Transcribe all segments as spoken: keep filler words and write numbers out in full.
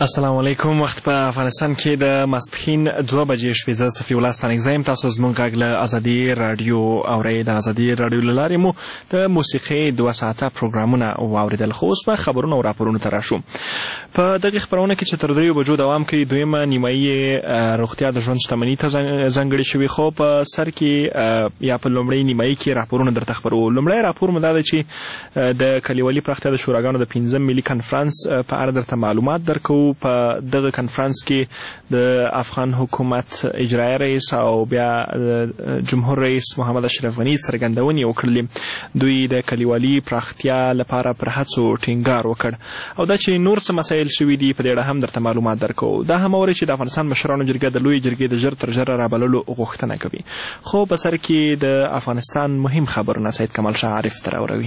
السلام علیکم. وخت په افغانستان کې د ماسپښین دوه بجې شپې. زه صفي الله ستانکزی یم. تاسو زموږ غږ له ازادي راډیو اورئ. د ازادي راډیو له لارې مو د موسیقۍ دوه ساعته پروګرامونه واورېدل. خو اوس به خبرونه او راپورونو ته راشو. په دغې خپرونه کې چې تر دریو بجو دوام کوي، دویمه نیمایي روغتیا د ژوند شتمني ته ځانګړې شوې، خو په سر کې یا په لومړۍ نیمایي کې راپورونه درته خپروو. لومړی راپور مو دا دی چې د کلیوالي پراختیا د شوراګانو د پنځم ملي کنفرانس په اړه درته معلومات درکوو. په دغه کنفرانس کې د افغان حکومت اجرایي رئیس او بیا جمهور رئیس محمد اشرف غني څرګندونې وکړلې. دوی د کلیوالي پراختیا لپاره پر هڅو ټینګار وکړ او دا چې نور څه مسایل شوي دي په دې اړه هم درته معلومات درکوو. دا هم اورئ چې د افغانستان مشرانو جرګه د لویې جرګې د ژر تر ژره رابللو غوښتنه کوي. خو په سر کې د افغانستان مهم خبرونه سید کمال شاه عارف ته راوروي.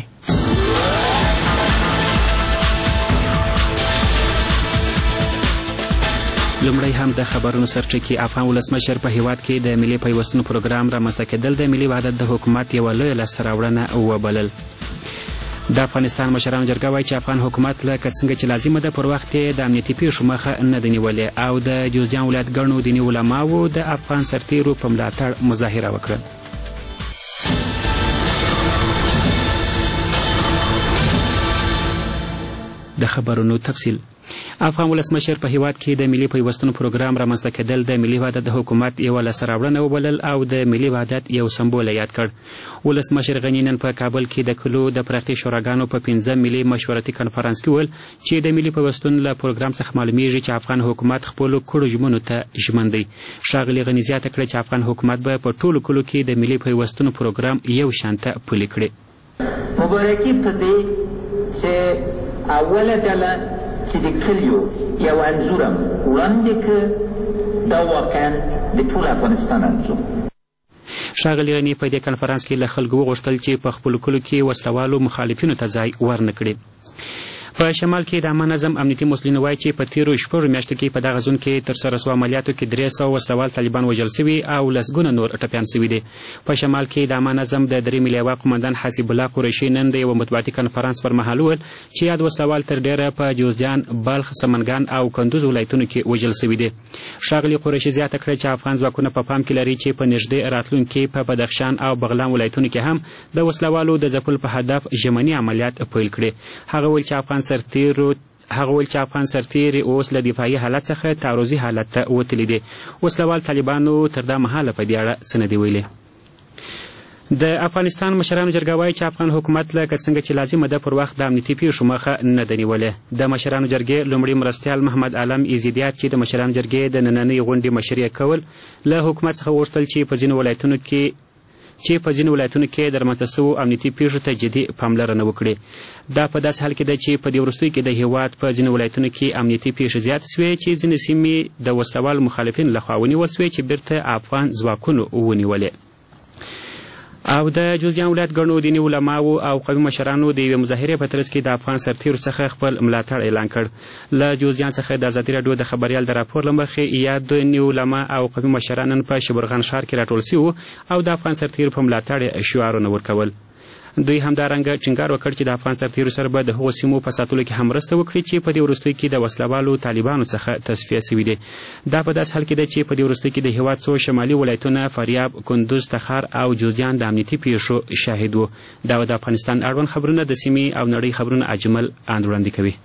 لومړی هم د خبرونو سرچینې. افغان ولسمشر په هیواد کې د ملي پیوستون پروګرام رامنځته کېدل د ملي وحدت د حکومت یوه لویه لاسته راوړنه وبلل. د افغانستان مشرانو جرګه وایي چې افغان حکومت لکه څنګه چې لازمه ده پر وخت د امنیتي پیښو مخه نه ده نیولې، او د جوزجان ولایت ګڼو دیني علماوو د افغان سرتیرو په ملاتړ مظاهره وکړه. د خبرونو تفصیل. افغان ولسمشر په هیواد کې د ملي پیوستون پروګرام رامنځته کېدل د ملي وحدت د حکومت یوه لاسته راوړنه وبلل او د ملي وحدت یو سمبول یاد کړ. ولسمشر غني نن په کابل کې د کلو د پراختیا شوراګانو په پنځم ملي مشورتي کنفرانس کې وویل چې د ملي پیوستون له پروګرام څخه معلومیږي چې افغان حکومت خپلو کړو ژمنو ته ژمن دی. ښاغلي غني زیاته کړه چې افغان حکومت به په ټولو کلو کې د ملي پیوستون پروګرام یو شان ته پلي کړي. مبارکي په دې چې اوله ډله چې د کلیو یو انځورم وړاندې کړ، دا واقعا د ټول افغانستان انځور. ښاغلي غني په دې کنفرانس کې له خلکو وغوښتل چې په خپلو کلو کې وسلوالو مخالفینو ته ځای ورنه کړي. په شمال کې د عامه نظم امنیتي مسؤلین وایي چې په تیرو شپږو میاشتو کې په دغه زون کې ترسره شوو عملیاتو کې درې سوه وسلوال طالبان وژل سوي او لسګونه نور ټپیان سوي دي. په شمال کې د عامه نظم د درې ملي هوا قمندان حسیب الله قریشي نن د یوه مطبوعاتي کنفرانس پر مهال وویل چې یاد وسلوال تر ډیره په جوزجان، بلخ، سمنګان او کندوز ولایتونو کې وژل سوي دي. ښاغلي قریشي زیاته کړه چې افغان ځواکونه په پام کې لري چې په نږدې راتلونکي په بدخشان او بغلان ولایتونو کې هم د وسلوالو د ځپلو په هدف ژمني عملیات پیل کړي. هغه وویل چې افغان سرتیرو هغه ویل چې افغان سرتیري اوس له دفاعي حالت څخه تعرضي حالت ته وتلي دي. وسلوال طالبانو تر دا مهاله په دې اړه څه نه دي ویلي. د افغانستان مشرانو جرګه وایي چې افغان حکومت لکه څنګه چې لازمه ده پر وخت د امنیتي پیښو مخه نه ده نیولې. د مشرانو جرګې لومړي مرستیال محمد عالم ایزیدیات چې د مشرانو جرګې د نننۍ غونډې مشري کول، له حکومت څخه وغوښتل چې په ځینو ولایتونو کې چې په ځینو ولایتونو کې د رامنځته شوو امنیتي پیښو ته جدي پاملرنه وکړي. دا په داسې حال کې ده چې په دې وروستیو کې د هېواد په ځینو ولایتونو کې امنیتي پیښې زیاتې شوې چې ځینې سیمې د وسلوالو مخالفینو لخوا ونیول شوې چې بیرته افغان ځواکونو ونیولې. او د جوزجان ولایت ګڼو دیني علماو او قومي مشرانو د یوې مظاهرې په ترڅ کې د افغان سرتیرو څخه خپل ملاتړ اعلان کړ. له جوزجان څخه د ازادي راډیو د خبریال د راپور له مخې یاد دیني علما او قومي مشران نن په شبرغان ښار کې راټول شوي وو او د افغان سرتیرو په ملاتړ شعارونه ورکول. دوی همدارنګه ټینګار وکړ چې د افغان سرتیرو سره به د هغو سیمو په ساتلو کې هم مرسته وکړي چې په دې وروستیو کې د وسلوالو طالبانو څخه تصفیه شوي دي. دا په داسې حال کې ده چې په دې وروستیو کې د هېواد څو شمالي ولایتونه فاریاب، کندوز، تخار او جوزجان د امنیتي پیښو شاهد وو. دا د افغانستان اړوند خبرونه د سیمې او نړۍ خبرونه اجمل اند وړاندې کوي.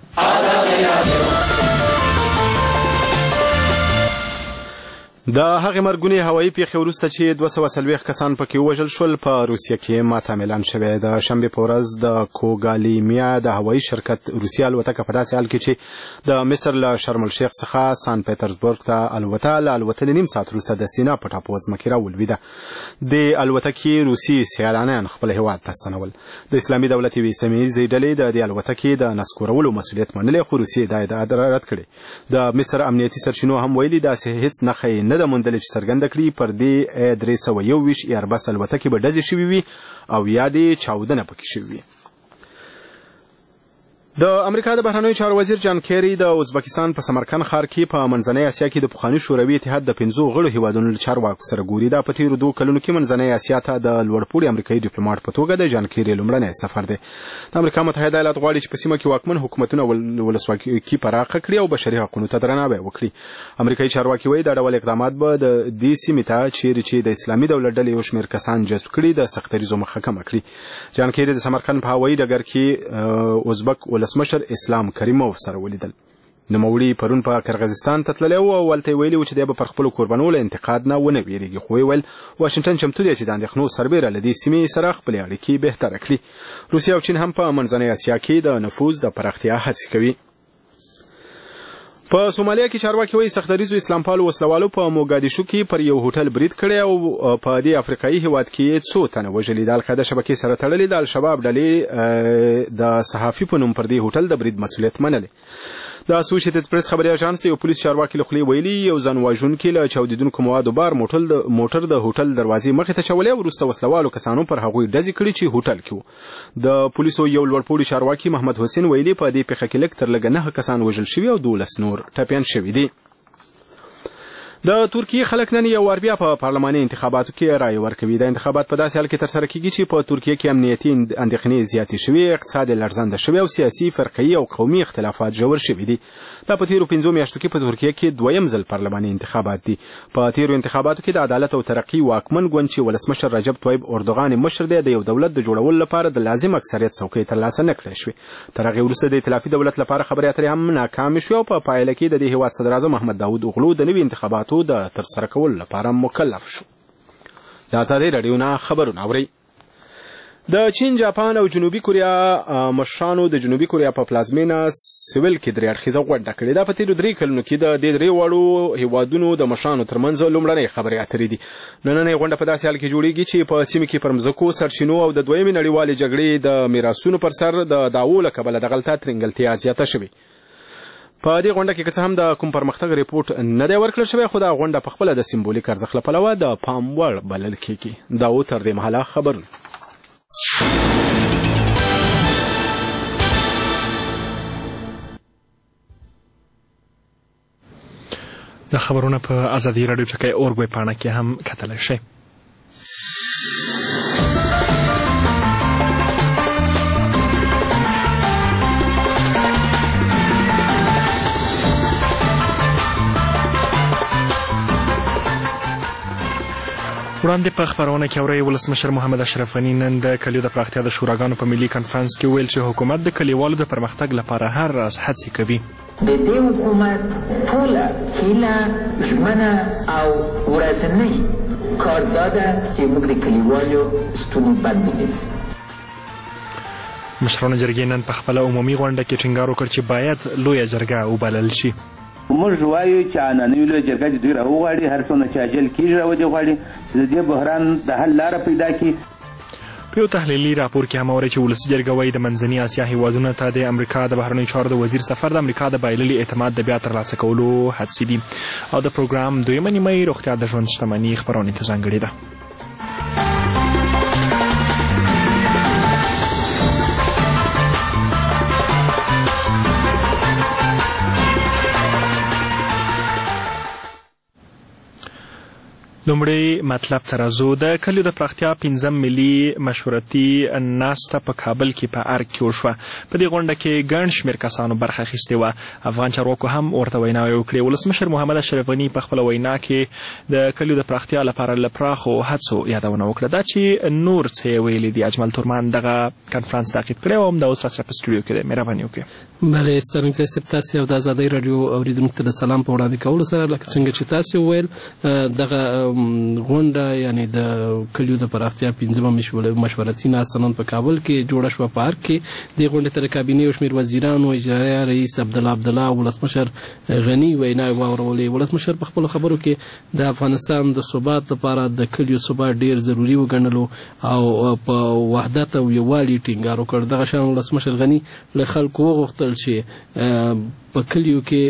د هغې مرګونې هوایي پیښې وروسته چې دوه سوه څلوېښت کسان پکې ووژل شول، په روسیه کې ماتم اعلان شوی. د شنبې په ورځ د کوګالیمیا د هوایي شرکت روسیه الوتکه په داسې حال کې چې د مصر له شرم الشیخ څخه سان پیټرزبورګ ته الوته، له الوتنې نیم ساعت وروسته د سینا په ټاپو ځمکې راولوېده. د الوتکې روسي سیلانیان خپل هېواد ته ستنول. د اسلامي دولت یوې سیمه ییزې ډلې د دې الوتکې د نسکورولو مسؤلیت منلی، خو روسیې دا ادعا رد کړې. د مصر امنیتي سرچینو هم ویلي داسې هېڅ نښه نه ده موندلې چې څرګنده کړي پر دې درې سوه یو ویشت ایربس الوتکې به ډزې شوي وي او یا دې چاودنه پکې شوې وي. د امریکا د بهرنیو چارو وزیر جان کیری د ازبکستان په سمرقند ښار کې په منځنۍ اسیا کې د پخواني شوروي اتحاد د پنځو غړو هیوادونو له چارواکو سره ګوري. دا په تیرو دوه کلونو کې منځنۍ اسیا ته د لوړپوړي امریکایي ډیپلوماټ په توګه د جان کیری لومړنی سفر دی. د امریکا متحده ایالات غواړي چې په سیمه کې واکمن حکومتونه ولسواکي پراخه کړي او بشري حقوقو ته درناوی وکړي. امریکایي چارواکي وایي دا ډول اقدامات به د دې سیمې ته چیرې چې د اسلامي دولت ډلې یو شمېر کسان جذب کړي د سختدریزو مخه کمه کړي. جان کیری د سمرقند په هوایي ډګر کې ازبک ولسمشر اسلام کریموف سره ولیدل. نوموړي پرون په قرغیزستان ته تللی و او هلته یې ویلي و چې دی به پر خپلو کوربنو له انتقاد نه ونه ویرېږي، خو ویل واشنګټن چمتو دی چې د اندېښنو سربیره له دې سیمې سره خپلې اړیکې بهتره کړي. روسیه او چین هم په منځنۍ اسیا کې د نفوذ د پراختیا هڅې کوي. په سومالیا کې چارواکي وایي سختدریزو اسلام پالو وسلوالو په موګادیشو کې پر یو هوټل برید کړی او په دې افریقایي هیواد کې څو تنه وژلي. د القاعده شبکې سره تړلې د الشباب ډلې د صحافي په نوم پر دې هوټل د برید مسؤلیت منلی. د اسوسییټډ پریس خبري اژانس یو پولیس چارواکي له خولې ویلي یو ځان وژونکي له چاودیدونکو موادو بار موټر د موټر د هوټل دروازې مخې ته چولی او وروسته وسلوالو کسانو پر هغوی ډزې کړي چې هوټل کې وو. د پولیسو یو لوړپوړي چارواکي محمد حسین ویلي په دې پیښه کې لږ تر لږه نهه کسان وژل شوي او دولس نور ټپیان شوي دي. د ترکیې خلک نن یو وار بیا په پارلماني انتخاباتو کې رایه ورکوي. د انتخابات په داسې حال کې ترسره کیږي چې په ترکیه کې امنیتي اندېښنې زیاتې شوي، اقتصاد یې لړزانده شوی او سیاسي فرقه‌یي او قومي اختلافات ژور شوي دي. دا په تیرو پنځو میاشتو کې په ترکیه کې دویم ځل پارلماني انتخابات دي. په تیرو انتخاباتو کې د عدالت او ترقي واکمن ګوند چې ولسمشر رجب طیب اردوغان مشر دی د یو دولت د جوړولو لپاره د لازم اکثریت څوکۍ ترلاسه نه کړای شوې. تر هغې وروسته د ائتلافي دولت لپاره خبرې اترې هم ناکامې شوې او په پایله کې د دې هېواد صدراعظم احمد داود اوغلو د نوي انتخاباتو د ترسره کول لپاره مکلف شو. د ازادۍ راډیو نه خبرونه اورئ. د چین، جاپان او جنوبي کوریا مشرانو د جنوبي کوریا په پلازمینه سیول کې درې اړخیزه غونډه کړې. دا په تیرو درې کلونو کې د دې درې واړو هیوادونو د مشرانو ترمنځ لومړنۍ خبرې اترې دي. نننۍ غونډه په داسې حال کې جوړیږي چې په سیمه کې پر مځکو، سرچینو او د دویمې نړیوالې جګړې د میراثونو پر سر د دعوو له کبله دغلته ترنګلتیا زیاته شوې. په دې غونډه کې که څه هم د کوم پرمختګ ریپورټ نه دی ورکړل شوی، خو دا غونډه په خپله د سمبولیک ارزښت له پلوه د پام وړ بلل کېږي. دا و تر دې مهاله خبرونه. د خبرونه په ازادي راډیو ټکی اورګوی پاڼه کې هم کتلی شئ. وړاندې په خبرونه کې اورئ ولسمشر محمد اشرف غني نن د کلیو د پراختیا د شوراګانو په ملي کنفرانس کې ویل چې حکومت د کلیوالو د پرمختګ لپاره هر راز هڅې کوي. د دې حکومت ټوله هیله، ژمنه او ورځنۍ کار دا ده چې موږ د کلیوالو ستونزې بند ونیسو. مشرانو جرګې نن په خپله عمومي غونډه کې ټینګار وکړ چې باید لویه جرګه وبلل شي. موږ وایو چې عنعنوي لویه جرګه دې دوی راوغواړي، هر څومره چې عاجل کېږي راودې غواړي چې د دې بحران د حل لاره پیدا کړي. په یو تحلیلي راپور کې هم اورئ چې ولسي جرګه وایي د منځني اسیا هیوادونو ته د امریکا د بهرنیو چارو د وزیر سفر د امریکا د بایللي اعتماد د بیا ترلاسه کولو هڅې دي. او د پروګرام دویمه نیمه روغتیا د ژوند شتمني خپرونې ته ځانګړې ده. لومړی مطلب ته راځو. د کلیو د پراختیا پنځم ملي مشورتي ناسته په کابل کې په ارګ کې وشوه. په دې غونډه کې ګڼ شمېر کسانو برخه اخیستې وه. افغان چارواکو هم ورته ویناوې وکړې. ولسمشر محمد اشرف غني په خپله وینا کې د کلیو د پراختیا لپاره له پراخو هڅو یادونه وکړه. دا چې نور څه یې ویلي دي، اجمل تورمان دغه کنفرانس تعقیب کړی او همدا اوس راسره په سټوډیو کې دی. مهرباني وکړئ. بله سترنګ صاحب، تاسې او د ازادۍ راډیو اورېدونکو ته د سلام په وړاندې کولو سره لکه څنګه چې تاسې وویل دغه غونډه یعنی د کلیو د پراختیا پنځمه مشورتي ناسته نن په کابل کې جوړه شوه په ارګ کې. دې غونډې ته د کابینې یو شمېر وزیرانو، اجرایه رئیس عبدالله عبدالله او ولسمشر غني ویناوې واورولې. ولسمشر په خپلو خبرو کې د افغانستان د ثبات لپاره د کلیو ثبات ډېر ضروري وګڼلو او په وحدت او یووالي ټینګار وکړ. دغه شان ولسمشر غني له خلکو وغوښتل چې په کلیو کې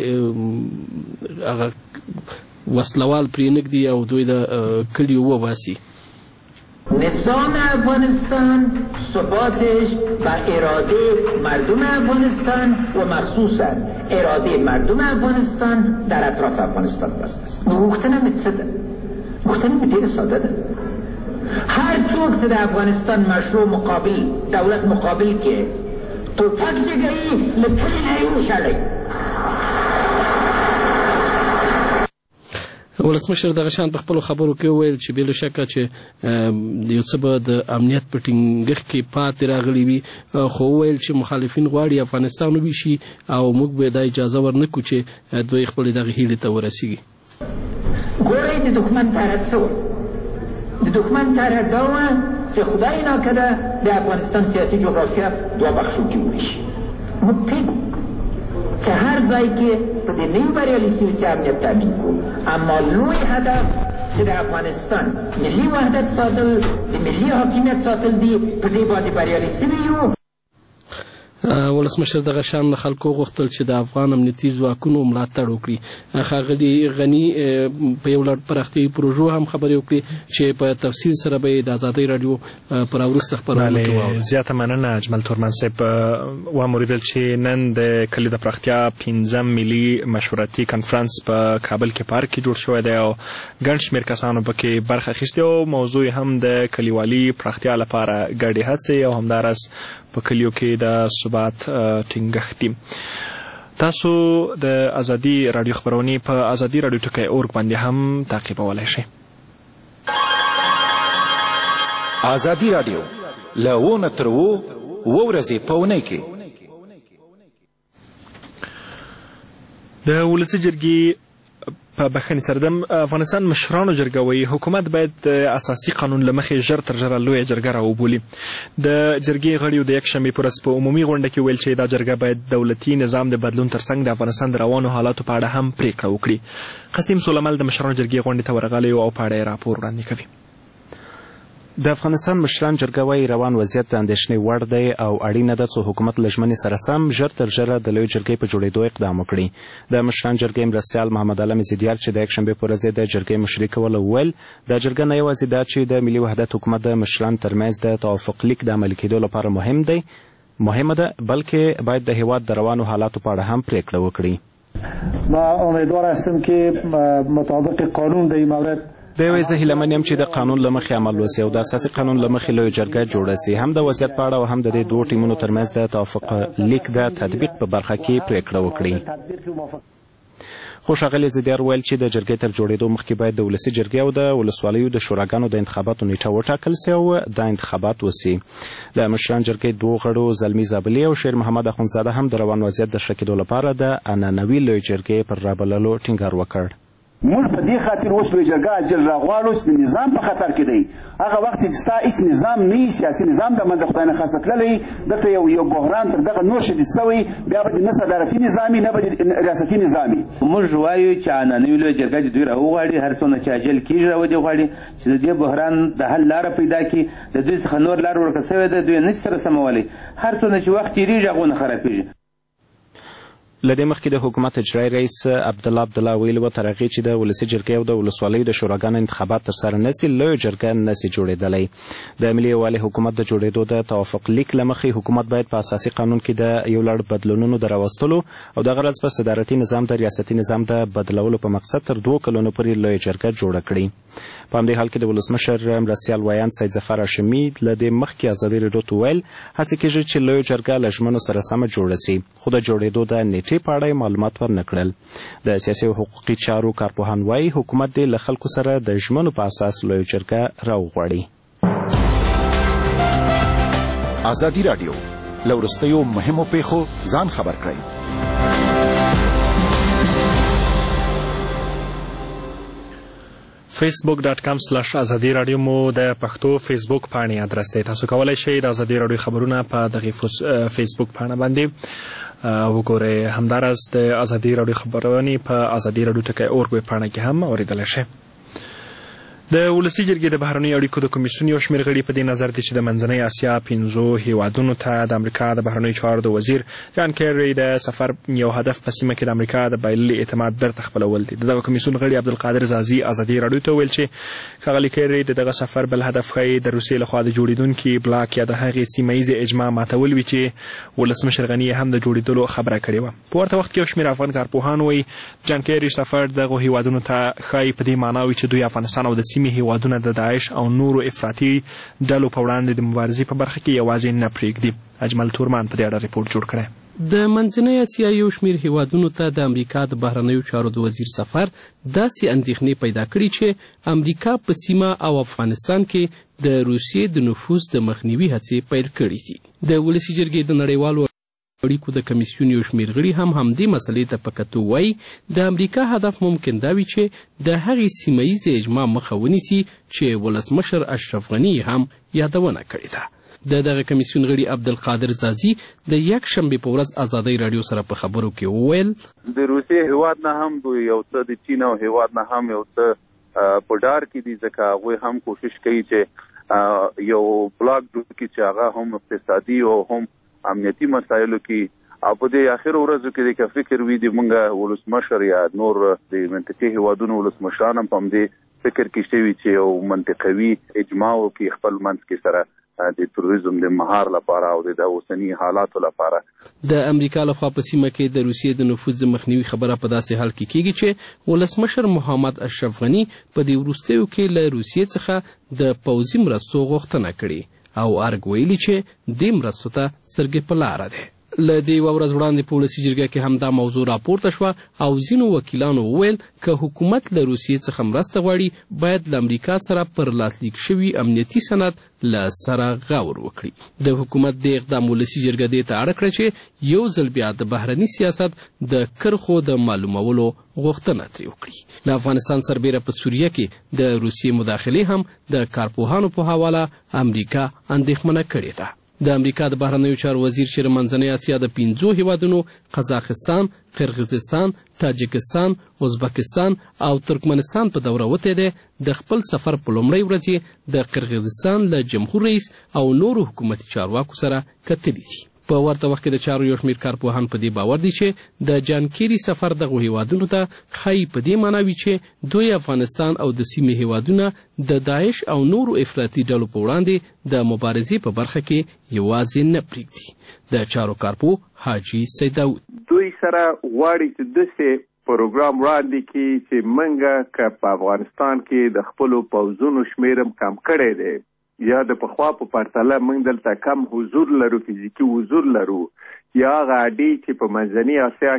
وسلوال پرې نږدي او دوی د کلیو وباسي. نظام افغانستان ثباتش بر اراده مردم افغانستان و مخصوصا اراده مردم افغانستان در اطراف افغانستان بسته است. مختنم څه ده؟ مختنم ډېر ساده ده. هر څوک چې د افغانستان مشروع مقابل دولت مقابل کې توپک جګوي له پلې نه یې وشړئ. ولسمشر دغه شان په خپلو خبرو کې وویل چې بې له شکه چې یو څه به د امنیت په ټینګښت کې پاتې راغلي وي، خو وویل چې مخالفین غواړي افغانستان وویشي او موږ به دا اجازه ورنکړو چې دوی خپلې دغې هیلې ته ورسیږي. ګورئ د دښمن طرح څه وه؟ د دښمن طرح دا وه چې خدای ناکده د افغانستان سیاسي جغرافیه دوه بخشو کې وویشي. موږ پوهېږو چې هر ځای کې په دې نه یو بریالي سوي چې امنیت تامین کړو، اما لوی هدف چې د افغانستان ملي وحدت ساتل، د ملي حاکمیت ساتل دي، په دې باندې بریالي سوي یو. ولسمشر دغه شان له خلکو غوښتل چې د افغان امنیتي ځواکونو ملاتړ وکړي. ښاغلي غني په یو لړ پراختیایي پروژو هم خبرې وکړي چې په تفصیل سره به یې د ازادۍ راډیو پر وروسته خپرونه کې واورئ. زیاته مننه اجمل تورمن صاحب. واوریدل چې نن د کلیو د پراختیا پنځم ملي مشورتي کنفرانس په کابل کې پارک کې جوړ شوی دی او ګڼ شمېر کسانو پکې برخه اخیستې او موضوع هم د کلیوالي پراختیا لپاره ګډې هڅې او همداراز په کلیو کې د ثبات ټینګښت دي. تاسو د ازادي راډیو خبرونه په ازادي راډیو ټکی اورګ باندې هم تعقیبولی شئ. ازادي راډیو له اووه تر اووه اووه ورځې په اونۍ کې د ولسي جرګې په بخښنې سره د افغانستان مشرانو جرګه وایي حکومت باید د اساسي قانون له مخې ژر تر ژره لویه جرګه راوبولي. د جرګې غړیو د یکشنبې په ورځ په عمومي غونډه کې ویل چې دا جرګه باید دولتي نظام د بدلون ترڅنګ د افغانستان د روانو حالاتو په اړه هم پریکړه وکړي. قسیم سولمل د مشرانو جرګې غونډې ته ورغلی او په اړه یې راپور وړاندې کوي. د افغانستان مشران جرګه وايي روان وضعیت د اندېښنې وړ دی او اړینه ده څو حکومت له ژمنې سره سم ژر تر ژره د لویې جرګې په جوړېدو اقدام وکړي. د مشران جرګې مرستیال محمد علم زیدیار چې د یکشنبې په ورځ د جرګې مشري کوله وویل د جرګه نه یوازې دا چې د ملي وحدت حکومت د مشرانو ترمنځ د توافق لیک د عملي کېدو لپاره مهم دی مهمه ده بلکې باید د هیواد د روانو حالاتو په اړه هم پریکړه وکړي. ما امیدوار هستم که مطابق قانون در این مورد د یوې زه هیلهمن یم چې د قانون له مخې عمل وسي او د اساسي قانون له مخې لویه جرګه جوړه سي. هم د وضعیت په اړه او هم د دې دوو ټیمونو ترمنځ د توافق لیک د تطبیق په برخه کې پریکړه وکړي. خو ښاغلي زیدیار ویل چې د جرګې تر جوړېدو مخکې باید د ولسي جرګې او د ولسوالیو د شوراګانو د انتخاباتو نیټه وټاکل سي او دا انتخابات وسي. د مشران جرګې دوو غړو زلمي زابلي او شیر محمد اخوندزاده هم د روان وضعیت د ښه کېدو لپاره د عنعنوي لویې جرګې پر رابللو ټینګار وکړ. موږ په دې خاطر اوس لویه جرګه اجل راغواړو چې نظام په خطر کې دی. هغه وخت چې ستا هېڅ نظام نه وي سیاسي نظام د منځه خدای نخواسته تللی دلته یو یو بحران تر دغه نور شدید سوی بیا به نه صدارتي نظامي نه به ریاستي نظامي. موږ وایو چې عنعنوي لویه جرګه چې دوی راوغواړي هر څومره چې اجل کېږي راودې غواړي چې د دې بحران د حل لاره پیدا کړي. د دوی څخه نور لار ورکه سوې ده دوی نشي سره سمولی. هر څومره چې وخت تېرېږي هغونه خرابېږي. له دې مخکې د حکومت اجرایي رئیس عبدالله عبدالله ویلي وه تر هغې چې د ولسي جرګې او د ولسوالیو د شوراګانو انتخابات ترسره نه سي لویه جرګه نه سي جوړېدلی. د ملي یووالي حکومت د جوړېدو د توافق لیک له مخې حکومت باید په اساسي قانون کې د یو لړ بدلونونو د راوستلو او د غرض په صدارتي نظام د ریاستي نظام د بدلولو په مقصد تر دوو کلونو پورې لویه جرګه جوړه کړي. په همدې حال کې د ولسمشر مرستیال ویاند سید ظفر هاشمي له دې مخکې ازادي راډیو ته وویل هڅې کېږي چې لویه جرګه له ژمنو سره سمه جوړه سي خو د جوړېدو د نیټې په اړه معلومات ورنکړل. د سیاسي او حقوقي چارو کارپوهان وایي حکومت دې له خلکو سره د ژمنو په اساس لویه جرګه راوغواړي. ازادي راډیو له وروستیو مهمو پیښو ځان خبر کړئ. فیسبوک ډاټ کام سلاش ازادي راډیو مو د پښتو فیسبوک پاڼې ادرس دی. تاسو کولی شئ د ازادي راډیو خبرونه په دغه فیسبوک پاڼه باندې وګورئ. همداراز د ازادي راډیو خبرونه په ازادي راډیو ټکی اورګ ویب پاڼه کې هم اوریدلی شئ. د ولسي جرګې د بهرنیو اړیکو د کمیسیون یو شمېر غړي په دې نظر دي چې د منځنۍ اسیا پنځو هیوادونو ته د امریکا د بهرنیو چارو د وزیر جان کیری د سفر یو هدف په سیمه کې د امریکا د بایللي اعتماد بیرته خپلول دي. دغه کمیسیون غړي عبدالقادر زازي ازادي راډیو ته ویل چې ښاغلي کیری د دغه سفر بل هدف ښایي د روسیې لخوا د جوړېدونکي بلاک یا د هغې سیمه ییزې اجماع ماتول وي چې ولسمشر غني هم د جوړېدلو خبره کړې وه. په ورته وخت کې یو شمېر افغان کارپوهان وایي جان کیری سفر دغو هیوادونو ته ښایي په دې معنا وي چې دوی افغانستان او د سیمې هیوادونه د داعش او نورو افراطي ډلو په وړاندې د مبارزې په برخه کې یوازې نه پرېږدي. اجمل تورمان په دې اړه ریپورټ جوړ کړی. د منځنۍ اسیا یو شمېر هیوادونو ته د امریکا د بهرنیو چارو د وزیر سفر داسې اندېښنې پیدا کړي چې امریکا په سیمه او افغانستان کې د روسیې د نفوذ د مخنیوي هڅې پیل کړي دي. د ولسي جرګې د نړیوالو اړیکو د کمیسیون یو شمېر غړي هم همدې مسلې ته په کتو وایي د امریکا هدف ممکن دا وي چې د هغې سیمه ییزې اجماع مخه ونیسي چې ولسمشر اشرف غني هم یادونه کړې ده. د دغه کمیسیون غړي عبدالقادر زازي د یک شنبې په ورځ ازادۍ راډیو سره په خبرو کې وویل د روسیې هیواد نه هم یو څه د چین او هیواد نه هم یو څه په ډار کې دي ځکه هغوی هم کوشش کوي چې یو بلاک جوړ کړي چې هغه هم اقتصادي او هم امنیتي مسایلو کې او په دې اخر ورځو کې د فکر وي د مونږ ولسمشر یا نور د منطقي هیوادونو ولسمشران هم په دې فکر کې شوي چې یو منطقوي اجماع کې خپل منځ کې سره د تروریزم د مهار لپاره او د اوسنی حالاتو لپاره. د امریکا لخوا په سیمه کې د روسیې د نفوذ د مخنیوي خبره په داسې حال کې کیږي چې ولسمشر محمد اشرف غني په دې وروستیو کې له روسیې څخه د پوځي مرستو غوښتنه کړې او ارګ ویلي چې دې مرستو ته سترګې په لاره ده. له دې یوه ورځ وړاندې په ولسي جرګه کې هم دا موضوع راپورته شوه او ځینو وکیلانو وویل که حکومت له روسیې څخه مرسته غواړي باید له امریکا سره پر لاسلیک شوي امنیتي سند له سره غور وکړي. د حکومت د اقدام ولسي جرګه دې ته اړ کړه چې یو ځل بیا د بهرني سیاست د کرښو د معلومولو غوښتنه ترې وکړي. له افغانستان سربیره په سوریه کې د روسیې مداخلې هم د کارپوهانو په حواله امریکا اندېښمنه کړې ده. د امریکا د بهرنیو چارو وزیر چې د منځنۍ اسیا د پنځو هیوادونو قزاقستان، قرغیزستان، تاجکستان، ازبکستان او ترکمنستان په دوره وتی دی د خپل سفر په لومړۍ ورځ د قرغیزستان له جمهور رئیس او نورو حکومتي چارواکو سره کتلي دي. په ورته وخت کې د چارو یو شمېر کارپوهان په دې باور دي چې د جان کیری سفر دغو هیوادونو ته ښایي په دې معنا وي چې دوی افغانستان او د سیمې هیوادونه د داعش او نورو افراطي ډلو په وړاندې د مبارزې په برخه کې یوازې نه پرېږدي. د چارو کارپو حاجي سید داود دوی سره غواړي چې داسې پروګرام وړاندې کړي چې موږ که په افغانستان کې د خپلو پوځونو شمېر هم کم کړی دی یا د پخوا په پرتله موږ دلته کم حضور لرو، فزیکي حضور لرو، یا هغه اډې چې په منځني اسیا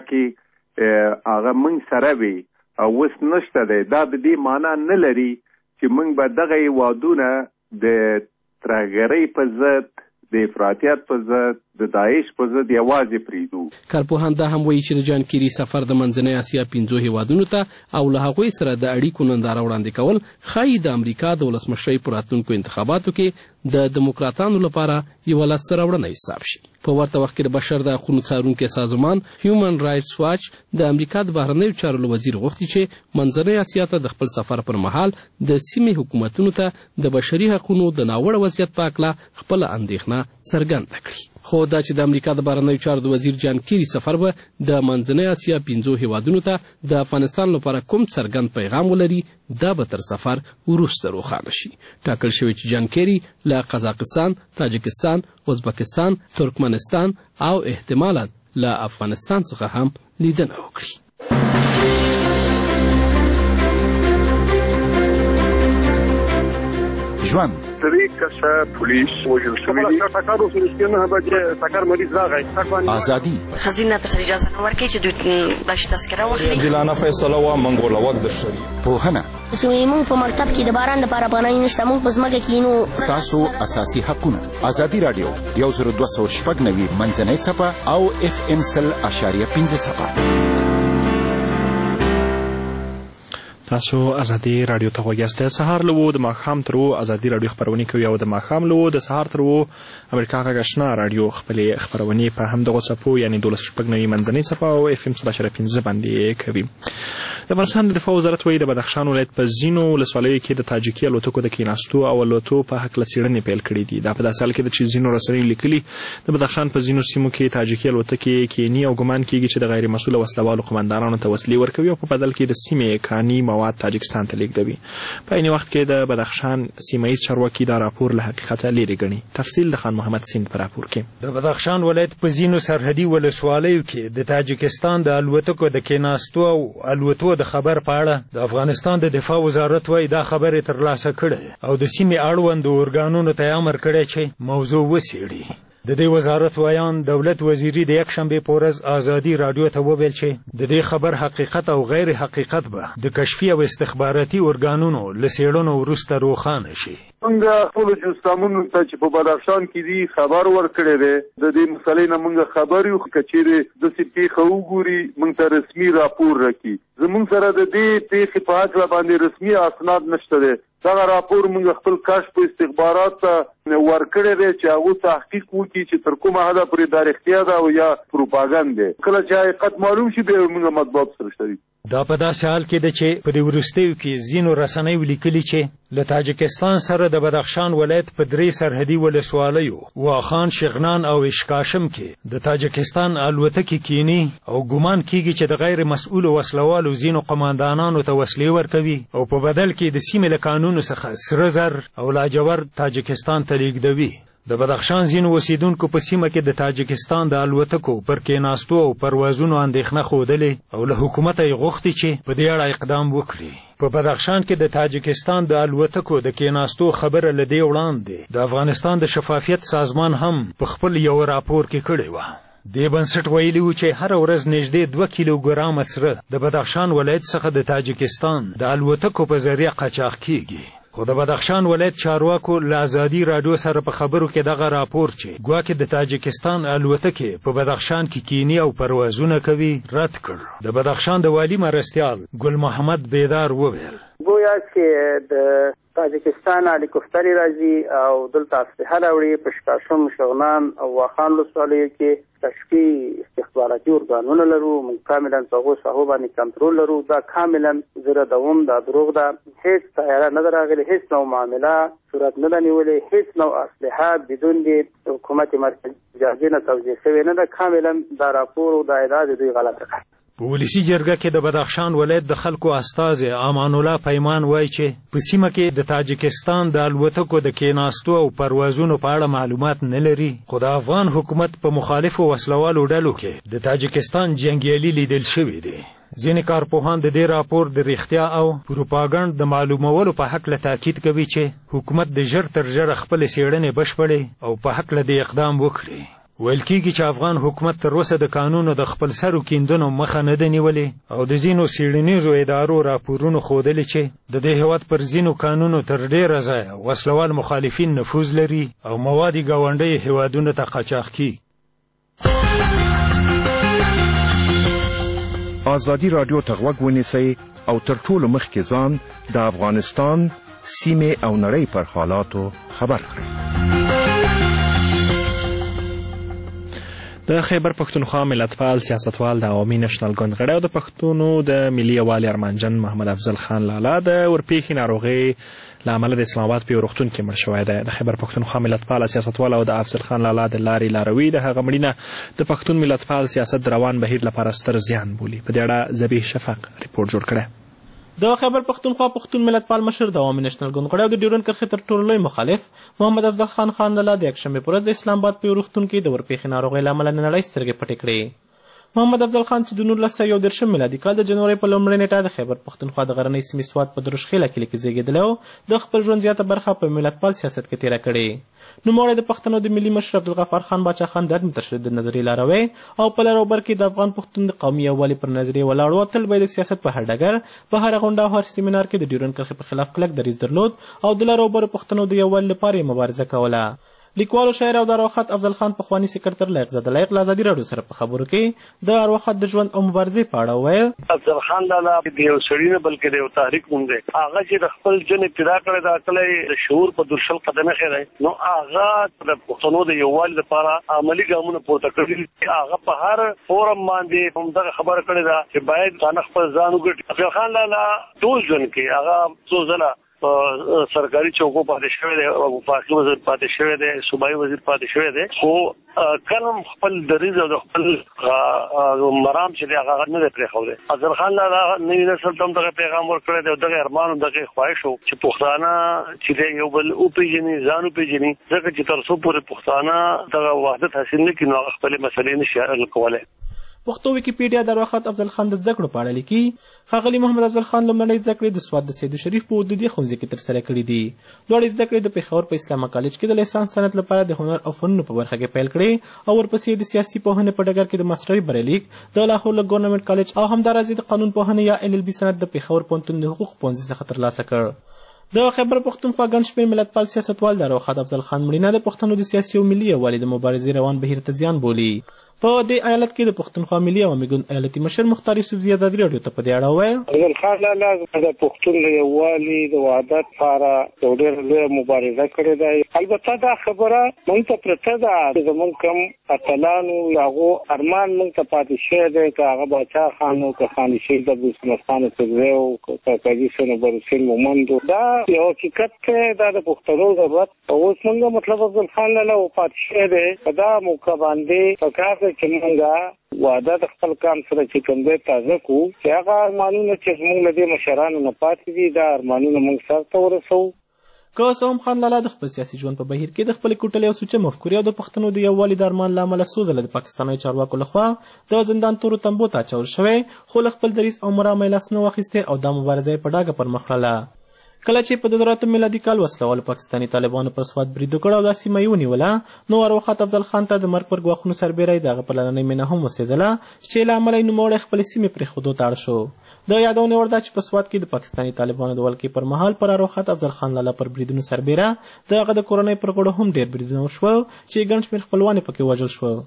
کې هغه موږ سره وي او اوس نشته دی، دا د دې معنا نه لري چې موږ به دغه هیوادونه د ترهګرۍ په ضد، د افراطیت په ضد، د داعش په ضد یوازې پرېږدو. کارپوهان دا هم وایي چې د جان کیری سفر د منځنۍ اسیا پنځو هیوادونو ته او له هغوی سره د اړیکو ننداره وړاندې کول ښایي د امریکا د ولسمشرۍ په راتلونکو انتخاباتو کې د دموکراتانو لپاره یوه لاسته راوړنه حساب شي. په ورته وخت کې د بشر د حقونو څارونکی سازمان هیومن رایټس واچ د امریکا د بهرنیو چارو له وزیر غوښتي چې منځنۍ اسیا ته د خپل سفر پر مهال د سیمې حکومتونو ته د بشري حقونو د ناوړه وضعیت په هکله خپله اندېښنه څرګنده کړي. خو دا چې د امریکا د بهرنیو چارو د وزیر جان کیری سفر به د منځنۍ اسیا پنځو هیوادونو ته د افغانستان لپاره کوم څرګند پیغام ولري دا به تر سفر وروسته روښانه شي. ټاکل شوی چې جان کیری له قزاقستان، تاجکستان، ازبکستان، ترکمنستان او احتمالا له افغانستان څخه هم لیدنه وکړي. ژوند درې کسه پولیس وژل شوي دي. ټکر وشو چې نه بجې ټکر مریض راغی. ازادي خزینه ته اجازه نه ورکړي چې دوی بلش تذکره واخلي. عادلانه فیصله وا منګول وخت درشي. پوهنه چې موږ په مکتب کې د باران لپاره پناه نشته، موږ په ځمکه کې نو تاسو اساسي حقونه. ازادي رادیو یو زر دوه سوه شپږ نوي منځنۍ څپه او اف ام سل اشاریه پنځه څپه. تاسو ازادي رادیو ته غوږ یاست. سهار له و د ماښام تر و ازادي رادیو خپرونې کوي او د ماښام له و د سهار تر و امریکا غږ اشنا رادیو خپلې خپرونې په همدغو څپو یعنې دولس شپږ نوي منځنۍ څپه او اف ام سل اشاریه پنځه باندې کوي. د افغانستان د دفاع وزارت وایي د بدخشان ولایت په ځینو ولسوالیو کې د تاجیکي الوتکو د کېناستو او الوتو په هکله څېړنې پیل کړي دي. دا په داسې حال کې ده چې ځینو رسنیو لیکلي د بدخشان په ځینو سیمو کې تاجیکي الوتکې کینی او ګمان کېږي چې د غیر مسؤله وسلوالو قمندانانو ته وسلې ورکوي او په بدل کې د سیمې کاني مواد تاجکستان ته لیږدوي. په عین وخت کې د بدخشان سیمه ییز چارواکي دا راپور له حقیقته لیرې ګڼي. تفصیل د خان محمد سیند په راپور کې. د بدخشان ولایت په ځینو سرحدي ولسوالیو کې د تاجکستان د الوتکو د کېناستو او الوتو د خبر په اړه د افغانستان د دفاع وزارت وایي دا خبرې ترلاسه کړې او د سیمې اړوندو ارګانونو ته امر کړی چې موضوع وڅېړي. د دې وزارت ویان دولت وزیري د یکشنبې په ورځ ازادي راډیو ته وویل چې د دې خبر حقیقت او غیر حقیقت به د کشفي او استخباراتي ارګانونو له څېړنو وروسته روښانه شي. موږ خپلو جوستامونو ته چې په بدخشان کې دي خبر ورکړی دی. د دې مسلې نه موږ خبر یو که چیرې داسې پېښه وګوري موږ ته رسمي راپور راکړي. زموږ سره د دې پېښې په هکله باندې رسمي اسناد نشته دی. دغه راپور موږ خپل کشف په استخبارات ته ورکړی دی چې هغوی تحقیق وکړي چې تر کومه حده پورې دا رښتیا ده او یا پروپاګند دی. کله چې حقیقت معلوم شي بیا موږ مطبوعات سره شریک. دا په داسې حال کې ده چې په دې وروستیو کې ځینو رسنیو لیکلي چې له تاجکستان سره د بدخشان ولایت په درې سرحدي ولسوالیو واخان، شغنان او اشکاشم کې د تاجکستان الوتکې کینی او ګمان کېږي چې د غیر مسؤلو وسلوالو ځینو قماندانانو ته وسلې ورکوي او په بدل کې د سیمې له قانونو څخه سره زر او لاجور تاجکستان ته لیږدوي. د بدخشان ځینو اوسیدونکو په سیمه کې د تاجکستان د الوتکو پر کېناستو او پروازونو اندېښنه ښودلې او له حکومته یې غوښتي چې په دې اړه اقدام وکړي. په بدخشان کې د تاجکستان د الوتکو د کېناستو خبره له دې وړاندې د افغانستان د شفافیت سازمان هم په خپل یو راپور کې کړې وه. دې بنسټ ویلي و چې هره ورځ نږدې دوه کیلوګرامه سره د بدخشان ولایت څخه د تاجکستان د الوتکو په ذریعه قاچاق کېږي. خو د بدخشان ولایت چارواکو له ازادي راډیو سره په خبرو کې دغه راپور چې ګواکې د تاجکستان الوتکې په بدخشان کې کینی او پروازونه کوي رد کړ. د بدخشان د والي مرستیال ګل محمد بیدار وویل گویا چې د تاجکستان هلیکوپټرې راځي او دلته اسلحه راوړي. په شکاشم، شغنان او واخان ولسوالیو کې کشفي استخباراتي ارګانونه لرو. موږ کاملا په هغو ساحو باندې کنټرول لرو. دا کاملا زه ردوم، دا دروغ ده. هېڅ تیاره نه ده راغلې، هېڅ نوع معامله صورت نه ده نیولې، هېڅ نوع اسلحه بدون د حکومت مرکزي اجازې نه توزیع شوې نه ده. کاملا دا راپور او دا ادعا د دوی غلطه ده. په ولسي جرګه کې د بدخشان ولایت د خلکو استازی امان الله پیمان وایي چې په سیمه کې د تاجکستان د الوتکو د کېناستو او پروازونو په اړه معلومات نه لري. خو د افغان حکومت په مخالفو وسلوالو ډلو کې د تاجکستان جنګیالي لیدل شوي دي. ځینې کارپوهان د دې راپور د رښتیا او پروپاګند د معلومولو په هکله تاکید کوي چې حکومت د ژر تر ژره خپلې څېړنې بشپړې او په هکله د اقدام وکړي. ویل کېږي چې افغان حکومت تر اوسه د قانونو د خپل سرو کیندنو مخه نه ده نیولې او د ځینو څېړنیزو ادارو راپورونو ښودلي چې د دې هېواد پر ځینو قانونو تر ډېره ځایه وسلوال مخالفین نفوذ لري او مواد یې ګاونډیو هېوادونو ته قاچاق کېږي. ازادي راډیو ته غوږ ونیسئ او تر ټولو مخکې ځان د افغانستان سیمې او نړۍ پر حالاتو خبر کړئ. د خیبر پښتونخوا ملتپال سیاستوال د عوامي نشنل ګوند غړی او د پښتونو د ملي یووالي ارمانجن محمد افضل خان لالا د ورپېښې ناروغۍ له امله د اسلام آباد په یو روغتون کې مړ شوی دی. د خیبر پښتونخوا ملتپال سیاستوال او د افضل خان لالا د لارې لاروي د هغه مړینه د پښتون ملتپال سیاست د روان بهیر لپاره ستر زیان بولي. په دې اړه ذبیح شفق ریپورټ جوړ کړی. د خیبر پښتونخوا پښتون ملتپال مشر د عوامي نشنل ګوند غړی او د ډیورنډ کرښې تر ټولو لوی مخالف محمد افضل خان خان لالا د یکشنبې په ورځ د اسلام آباد په یو روغتون کې د ورپېښې ناروغۍ له امله نړۍ سترګې پټې کړې. محمد افضل خان چې د نولس سوه یو دېرشم میلادي کال د جنورۍ په لومړۍ نیټه د خیبر پښتونخوا د غرنۍ سیمې سوات په دروشخیله کلي کې زیږېدلی او د خپل ژوند زیاته برخه په ملتپال سیاست کې تېره کړې. نوموړی د پښتنو د ملي مشر عبدالغفار خان باچا خان د متشدد نظریې لاروی او په لر او بر کې د افغان پښتون د قومي یووالي پر نظریې ولاړ و. تل به د سیاست په هر ډګر په هره غونډه او هر سیمینار کې د ډیورنډ کرښې په خلاف کلک دریځ درلود او د لر او بر پښتنو د یووالي لپاره یې مبارزه کوله. لیکوال او شاعر او د ارواښاد افضل خان پخواني سکرټر لایق زاده لایق له ازادي راډیو سره په خبرو کې د ارواښاد د ژوند او مبارزې په اړه وویل. افضل خان لالا د یو سړي نه بلکې د یو تحریک نوم دی. هغه چې د خپل ژوند ابتدا کړې ده کله د شعور په درشل قدمه خیری نو هغه د پښتنو د یووالي لپاره عملي ګامونه پورته کړي. هغه په هر فورم باندې همدغه خبره کړې ده چې باید ځان خپل ځان وګټي. افضل خان لالا ټول ژوند کې هغه څو ځله سرکاري چوکو پاتې شوی دی، وفاقي وزیر پاتې شوی دی، صوبایي وزیر پاتې شوی دی، خو کله خپل دریځ او د خپل مرام چې دی هغه نه دی پرېښودی. افضل خان لالا نوي نسل ته هم دغه پیغام ورکړی دی او دغه ارمان او دغه خواهش و چې پښتانه چې دی یو بل وپېژني، ځان وپېژني، ځکه چې تر څو پورې پښتانه دغه وحدت حاصل نه کړي نو هغه خپلې مسلې نشي حل کولی. پښتو ویکیپیډیا د ارواښاد افضل خان د زده کړو په اړه لیکي. ښاغلي محمد افضل خان لومړنۍ زده کړې د سوات د سید شریف په حدودي ښوونځي کې ترسره کړي دي. لوړې زده کړې د پېښور په اسلامه کالج کې د لیسانس سند لپاره د هنر او فنونو په برخه کې پیل کړې او ورپسې د سیاسي پوهنې په ډګر کې د ماسټري بریلیک د لاهور له ګورنمنټ کالج او همداراز د قانون پوهنې یا ایل ایل بي سند د پېښور پوهنتون د حقوق پوهنځي څخه ترلاسه کړ. د خیبر پښتونخوا ګڼ شمېر ملتپال سیاستوال د ارواښاد افضل خان مړینه د پښتنو د سیاسي او ملي یووالي د مبارزې روان بهیر ته زیان بولي. په دې ایالت کې د پښتونخوا ملي عوامي ګوند ایالتي مشر مختار یوسفزي ازادي راډیو ته په دې اړه وویل. افضل خان لالا د پښتون د یووالي د وحدت لپاره یو ډېره لویه مبارزه کړې ده. البته دا خبره موږ ته پرته ده چې زموږ کوم اتلانو هغو ارمان موږ ته پاتې شوی دی، که هغه باچا خان و که خانشیر د عبدالصمد خان تزری و که کاکاجي صنوبر حسین مومند و، دا یو حقیقت دی، دا د پښتنو ضرورت. اوس موږ مطلب افضل خان لالا وفات شوی دی، په دا موقع باندې پکار دی چې موږ وعده د خپل کام سره چې کوم دی تازه کړو، چې هغه ارمانونه چې زموږ له دې مشرانو نه پاتې دي دا ارمانونه موږ سرته ورسوو. که څه هم خان لالا د خپل سیاسي ژوند په بهیر کې د خپلې کوټلې او سوچه مفکورې او د پښتنو د یووالي د ارمان له امله څو ځله د پاکستاني چارواکو لخوا د زندان تورو تنبو ته اچول شوی، خو له خپل دریځ او مرام یې لاس نه واخیستی او دا مبارزه یې په ډاګه پر مخ وړله. کله چې په دوه زره اته میلادي کال وسلوالو پاکستاني طالبانو پر سوات برید وکړ او دا سیمه یې ونیوله، نو ارواښاد افضل خان ته د مرګ پر ګواښونو سربیری د هغه پلرنۍ مینه هم وسېځله چې له امله یې نوموړی خپلې سیمې پرېښودو ته اړ شو. د یادونې وړ ده چې په سوات کې د پاکستاني طالبانو د ولکې پر مهال پر ارواښاد افضل خان لالا پر بریدونو سربیره د هغه د کورنۍ پر غړو هم ډېر بریدونه وشول چې ګڼ شمېر خپلوان یې پکې وژل شول.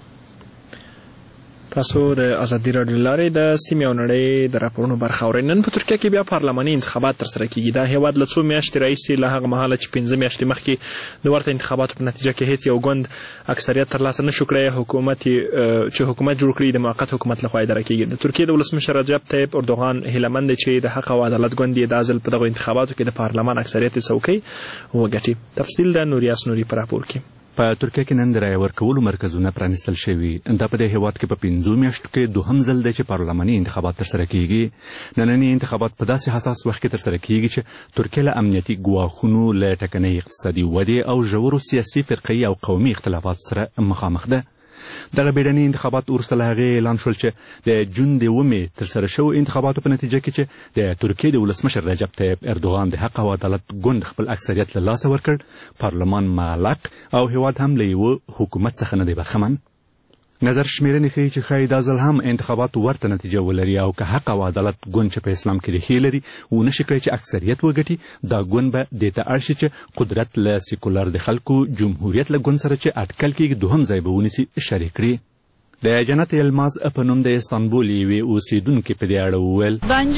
تاسو د ازادي راډیو لارې د سیمې او نړۍ د راپورونو برخه اورئ. نن په ترکیه کې بیا پارلماني انتخابات ترسره کېږي. دا هېواد له څو میاشتې راهیسې له هغه مهاله چې پنځه میاشتې مخکې د ورته انتخاباتو په نتیجه کې هېڅ یو ګوند اکثریت ترلاسه نه شو کړی، حکومت چې حکومت جوړ کړي د موقت حکومت لخوا اداره کېږي. د ترکیې د ولسمشر رجب طیب اردوغان هیله مند دی چې د حق او عدالت ګوند یې دا ځل په دغو انتخاباتو کې د پارلمان اکثریت څوکۍ وګټي. تفصیل د نوریاس نوري په راپور کې. په ترکیه کې نن د رایې ورکولو مرکزونه پرانیستل شوي. دا په دې هېواد کې په پنځو میاشتو کې دوهم ځل دی چې پارلماني انتخابات ترسره کیږي. ننني انتخابات په داسې حساس وخت کې ترسره کیږي چې ترکیه له امنیتي ګواښونو، له ټکنۍ اقتصادي ودې او ژورو سیاسي، فرقهي او قومي اختلافاتو سره مخامخ ده. دغه بیړني انتخابات وروسته له هغې اعلان شول چې د جون د اوومې ترسره شوو انتخاباتو په نتیجه کې چې د ترکیې د ولسمشر رجب طیب اردوغان د حق او عدالت ګوند خپل اکثریت له لاسه ورکړ، پارلمان مغلق او هېواد هم له یوه حکومت څخه نه دی برخمن. نظر شمیرنې ښیي چې ښایي دا ځل هم انتخابات ورته نتیجه ولري او که حق او عدالت ګوند چې په اسلام کې ریښې لري ونشي کړی چې اکثریت وګټي، دا ګوند به دې ته اړ شي چې قدرت له سیکولر د خلکو جمهوریت له ګوند سره چې اټکل کېږي دوهم ځای به ونیسي شریک کړي. د جنت یلماز په نوم د استانبول یوې اوسیدونکې په دې اړه وویل: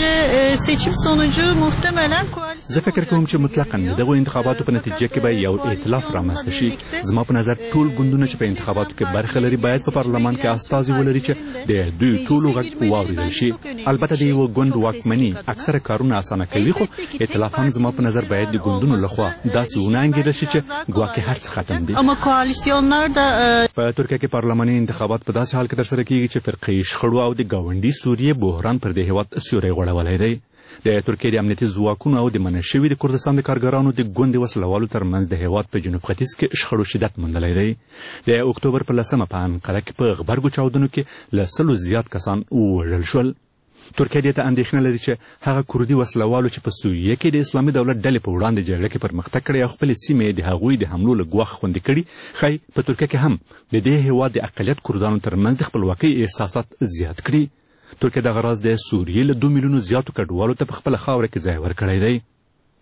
زه فکر کوم چې مطلقاً د دغو انتخاباتو په نتیجه کې به یو ائتلاف رامنځته شي. زما په نظر ټول ګوندونه چې په انتخاباتو کې برخه لري باید په پارلمان کې استازي ولري چې د دوی ټولو غږ واورېدل شي. البته د یوه ګوند واکمني اکثره کارونه اسانه کوي، خو ائتلاف هم زما په نظر باید د ګوندونو لخوا داسې ونه انګېرل شي چې ګواکې هر څه ختم دي. په ترکیه کې پارلماني انتخابات په داسې حال کې ترسره کېږي چې فرقهي شخړو او د ګاونډي سوریې بحران پر دې هېواد سیوری غوړولی دی. د ترکیې د امنیتي ځواکونو او د منع شوي د کردستان د کارګرانو د ګوندې وسلوالو ترمنځ د هېواد په جنوب ختیځ کې شخړو شدت موندلی دی. د اکتوبر په لسمه په انقره کې په غبرګو چاودنو کې له سلو زیات کسان ووژل شول. ترکیه دې ته اندېښنه لري چې هغه کردي وسلوالو چې په سوریه کې د اسلامي دولت ډلې په وړاندې جګړه کې پرمختګ کړی او خپلې سیمې د هغوی د حملو له ګواښ خوندي کړي، ښایي په ترکیه کې هم د دې هېواد د اقلیت کردانو ترمنځ د خپلواکۍ احساسات زیات کړي. ترکیه دغه راز د سوریې له دوه میلیونو زیاتو کډوالو ته په خپله خاوره کې ځای ورکړی دی.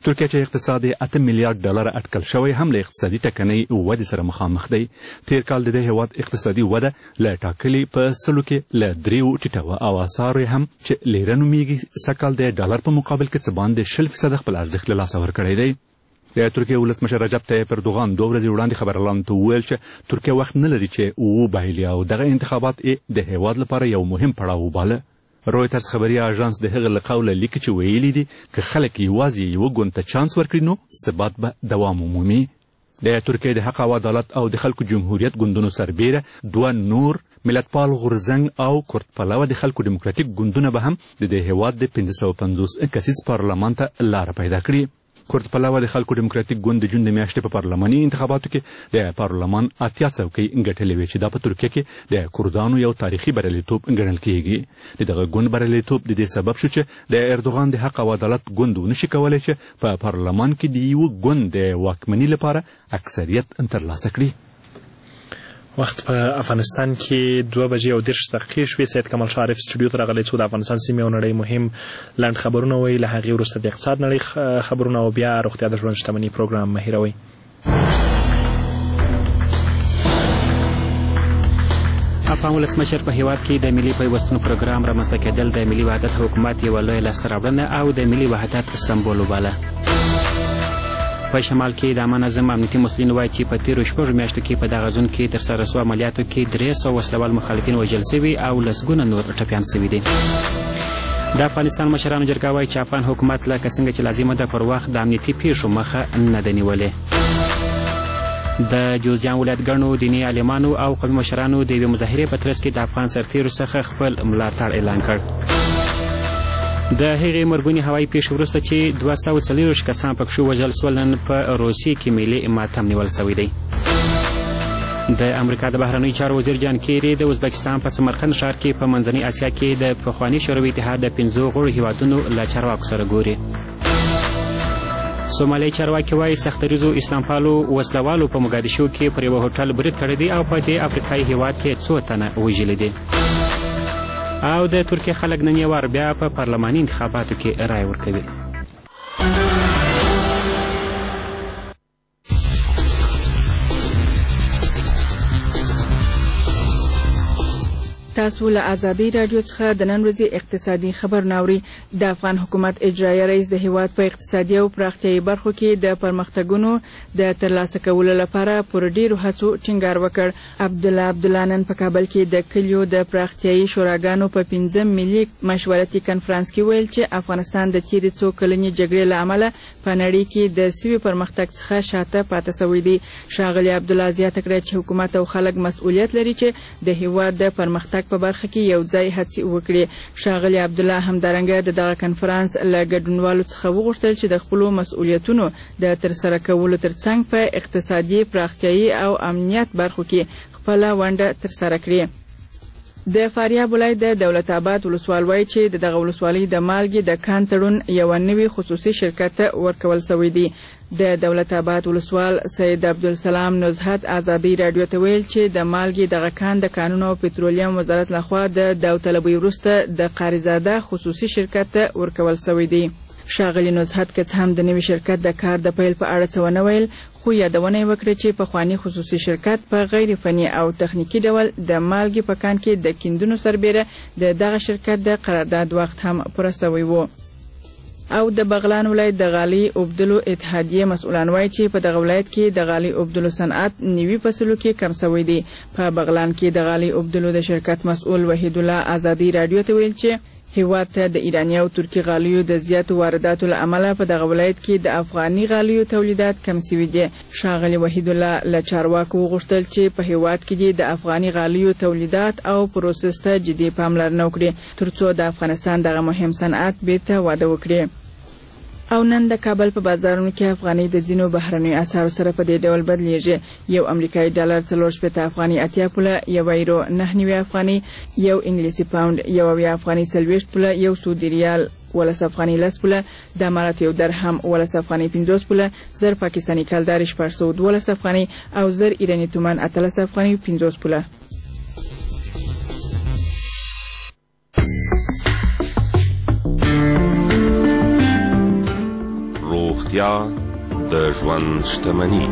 ترکیه چې اقتصاد یې اته میلیارډ ډالر اټکل شوی هم له اقتصادي ټکنۍ ودې سره مخامخ دی. تیر کال د دې هیواد اقتصادي وده له ټاکلي په سلو کې له دریو ټیټه وه او اسعارو یې هم چې لیره نومیږي سږ کال د ډالر په مقابل کې څه باندې شل فیصده خپل ارزښت له لاسه ورکړی دی. د ترکیې ولسمشر رجب طیب اردوغان دوه ورځې وړاندې خبريالانو ته وویل چې ترکیه وخت نه لري چې وبایلي او دغه انتخابات یې د هیواد لپاره یو مهم پړاو وباله. رویترز خبري اژانس د هغه له قوله لیکي چې ویلي دي که خلک یوازې یوه ګوند ته چانس ورکړي نو ثبات به دوام ومومي. د ترکیې د حق او عدالت او د خلکو جمهوریت ګوندونو سربیره دوه نور ملتپال غورځنګ او کورد پلوه د خلکو ډیموکراتیک ګوندونه به هم د دې هیواد د پنځه سوه پنځوس کسیز پارلمان ته لاره پیدا کړي. کورد پلوه د خلکو ډیموکراتیک ګوند د جون د میاشتې په پارلماني انتخاباتو کې د پارلمان اتیا څوکۍ ګټلې وې چې دا په ترکیه کې د کردانو یو تاریخي بریالیتوب ګڼل کیږي. د دغه ګوند بریالیتوب د دې سبب شو چې د اردوغان د حق او عدالت ګوند ونشي کولی چې په پارلمان کې د یوه ګوند د واکمنۍ لپاره اکثریت ترلاسه کړي. وخت په افغانستان کې دوه بجې او دېرش دقیقې شوې. سید کمال شاه عارف سټوډیو ته راغلی څو د افغانستان سیمې او نړۍ مهم لنډ خبرونه وایي. له هغې وروسته د اقتصاد نړۍ خبرونه او بیا روغتیا د ژوند شتمني پروګرام مه هېروئ. افغان ولسمشر په هیواد کې د ملي پیوستون پروګرام رامنځته کېدل د ملي وحدت حکومت یوه لویه لاسته راوړنه او د ملي وحدت سمبول وباله. په شمال کې د عامه نظم امنیتي مسؤلین وایي چې په تېرو شپږو میاشتو کې په دغه زون کې ترسره شوو عملیاتو کې درې سوه وسلوال مخالفین وژل سوي او لسګونه نور ټپیان سوي دي. د افغانستان مشرانو جرګه وایي چې افغان حکومت لکه څنګه چې لازمه ده پر وخت د امنیتي پیښو مخه نه ده نیولې. د جوزجان ولایت ګڼو دیني عالمانو او قومي مشرانو د یوې مظاهرې په ترڅ کې د افغان سرتیرو څخه خپل ملاتړ اعلان کړ. د هغې مرګونې هوایي پیښې وروسته چې دوه سوه څلېرویشت کسان پکښې وژل سول نن په روسیې کې ملي ماتم نیول سوی دی. د امریکا د بهرنیو چارو وزیر جان کیري د ازبکستان په سمرقند ښار کې په منځنۍ اسیا کې د پخواني شوروي اتحاد د پنځو غړو هیوادونو له چارواکو سره ګوري. سومالي چارواکي وایي سختریزو اسلامپالو وسلوالو په موګادیشو کې پر یوه هوټل برید کړی دی او په دې افریقایي هیواد کې څو تنه وژلي دي. او د ترکیې خلک نن یو وار بیا په پارلماني انتخاباتو کې رای ورکوي. تاسو له ازادي رادیو څخه د نن ورځې اقتصادي خبرونه اورئ. د افغان حکومت اجرایه رئیس د هیواد په اقتصادي او پراختیایي برخو کې د پرمختګونو د ترلاسه کولو لپاره پر ډیرو هڅو ټینګار وکړ. عبدالله عبدالله نن په کابل کې د کلیو د پراختیایي شوراګانو په پنځم ملي مشورتي کنفرانس کې ویل چې افغانستان د تیرې څو کلنې جګړې له امله په نړۍ کې د سوي پرمختګ څخه شاته پاتې سوی دی. ښاغلي عبدالله زیاته کړه چې حکومت او خلک مسؤلیت لري چې د هیواد د پرمختګ په برخه کې یو ځای هڅې وکړي. ښاغلي عبدالله همدارنګه د دغه کنفرانس له ګډونوالو څخه وغوښتل چې د خپلو مسؤلیتونو د ترسره کولو ترڅنګ په اقتصادي پراختیایي او امنیت برخو کې خپله ونډه ترسره کړي. د فاریاب ولایت د دولت آباد ولسوال وایي چې د دغه ولسوالۍ د مالګې د کان تړون یوه نوي خصوصي شرکت ته ورکول سوی دی. د دولت آباد ولسوال سید عبدالسلام نزهت ازادي رادیو ته ویل چې د مالګې دغه کان د کانونو او پترولیم وزارت لخوا د داوطلبۍ وروسته د قاریزاده خصوصي شرکت ته ورکول سوی دی. ښاغلي نزهت که څه هم د نوي شرکت د کار د پیل په اړه څه ونه ویل، خو یادونه یې وکړه چې پخواني خصوصي شرکت په غیر فني او تخنیکي ډول د مالګې په کان کې د کیندنو سربیره د دغه شرکت د قرارداد وخت هم پوره سوی و. او د بغلان ولایت د غالۍ اوبدلو اتحادیې مسؤلان وایي چې په دغه ولایت کې د غالۍ اوبدلو صنعت نوي فصلو کې کم سوی دی. په بغلان کې د غالۍ اوبدلو د شرکت مسؤل وحید الله ازادي رادیو ته ویل چې هیواد ته د ایراني او ترکي غالیو د زیاتو وارداتو له امله په دغه ولایت کې د افغاني غالیو تولیدات کم سوي دي. ښاغلي وحید الله له چارواکو وغوښتل چې په هیواد کې د افغاني غالیو تولیدات او پروسس ته جدي پاملرنه وکړي ترڅو د افغانستان دغه مهم صنعت بیرته وده وکړي. او نن د کابل په بازارونو کې افغانۍ د ځینو بهرنیو اسعارو سره په دې ډول بدلیږي. یو امریکایي ډالر څلور شپېته افغانۍ اتیا پوله، یو ایرو نهه نوي افغانۍ، یو انګلیسي پاونډ یو اویا افغانۍ څلوېښت پوله، یو سعودي ریال ولس افغانۍ لس پوله، د امارات یو درهم ولس افغانۍ پنځوس پوله، زر پاکستاني کلدار شپږ سوه دولس افغانۍ او زر ایراني تومان اتلس افغانۍ پنځوس پوله. روغتیا د ژوند شتمني.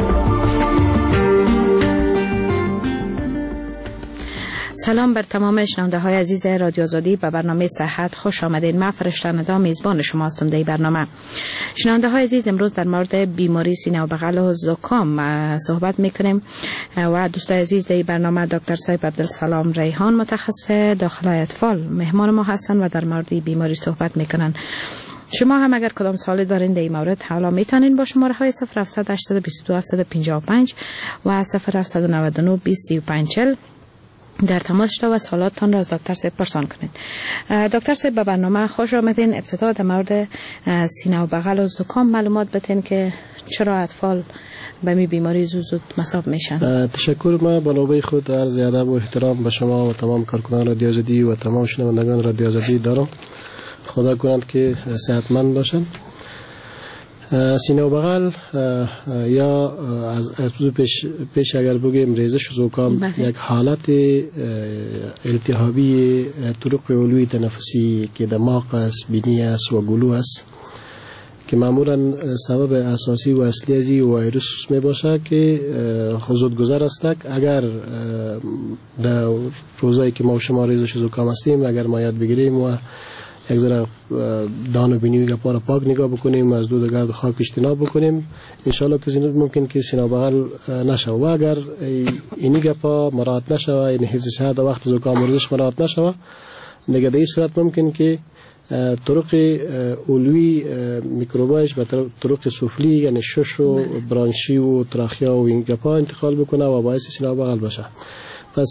سلام بر تمام شنونده های عزیز رادیو آزادی. به برنامه صحت خوش آمدین. من فرشته ندا میزبان شما هستم در برنامه. شنونده های عزیز، امروز در مورد بیماری سینه و بغل و زکام صحبت میکنیم و دوستای عزیز در برنامه دکتر صاحب عبدالسلام ریحان متخصص داخل اطفال مهمان ما هستند و در مورد بیماری صحبت میکنن. شما هم اگر کدام سوالی دارین در این مورد حالا میتونین با شماره های صفر هفت هشت دو دو هفت پنج پنج و صفر هفت نه نه بیست سی و پنج چهل در تماس شده و سوالاتتان را از دکتر صاحب پرسان کنید. دکتر صاحب به برنامه خوش آمدین. ابتدا در مورد سینه و بغل و زکام معلومات بدین که چرا اطفال به می بیماری زود زود مصاب میشن. تشکر. ما با نوبه خود عرض ادب و احترام به شما و تمام کارکنان رادیو آزادی و تمام شنوندگان رادیو آزادی دارم. خدا کند که صحتمند باشن. سینه و بغل یا از پیش, پیش اگر بگیم ریزش زکام یک حالت التهابی طرق علوی تنفسی که دماغ است، بینی است و گلو است که معمولا سبب اساسی و اصلی از این ویروس می باشه که زودگذر است. اگر در روزایی که ما شما ریزش زکام هستیم اگر ما یاد بگیریم و یک ذره دان و بینی گپا را پاک نگاه بکنیم، از دود و گرد و خاک اجتناب بکنیم، انشالله که ممکن که سینه و بغل نشه. و اگر اینی گپا مراعات نشه، این حفظ صحت وقت زکام و ریزش مراعات نشه، دیگه در این صورت ممکن که طرق علوی میکروبایش به طرق سفلی یعنی شش و برانشی و تراخیا و این گپا انتقال بکنه و باعث سینه و بغل بشه. پس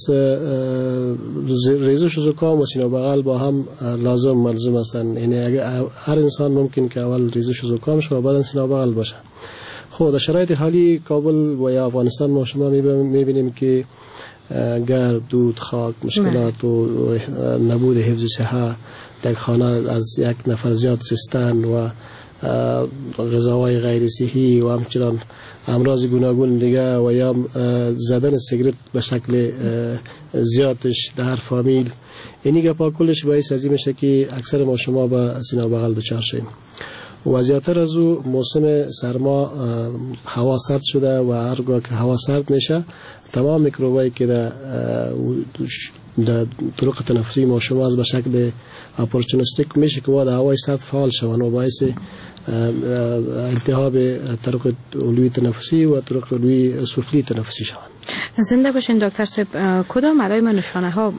ریزش زکام و سینه و بغل با هم لازم ملزم هستند. یعنی هر انسان ممکن که اول ریزش زکام شه و بعد سینه و بغل باشه. خب در شرایط حالی کابل و یا افغانستان ما شما میبینیم که گرد، دود، خاک، مشکلات و نبود حفظ صحت در خانه از یک نفر زیاد زیستن و غذاهای غیر صحی و همچنان امراض گوناگون دیگه و یا زدن سیگرت به شکل زیادش در فامیل، اینی گپا کلش باعث از این میشه که اکثر ما شما به سینه و بغل دچار شیم. و زیادتر از او موسم سرما هوا سرد شده و هرگاه که هوا سرد میشه تمام میکروبایی که در در طرق تنفسی ما شما از به شکل اپورتونیستیک میشه که بعد هوای سرد فعال شوند و باعث التهاب طرق علوی تنفسی و طرق علوی سفلی تنفسی شوند. زنده باشین دکتر صاحب. کدام علائم نشانه ها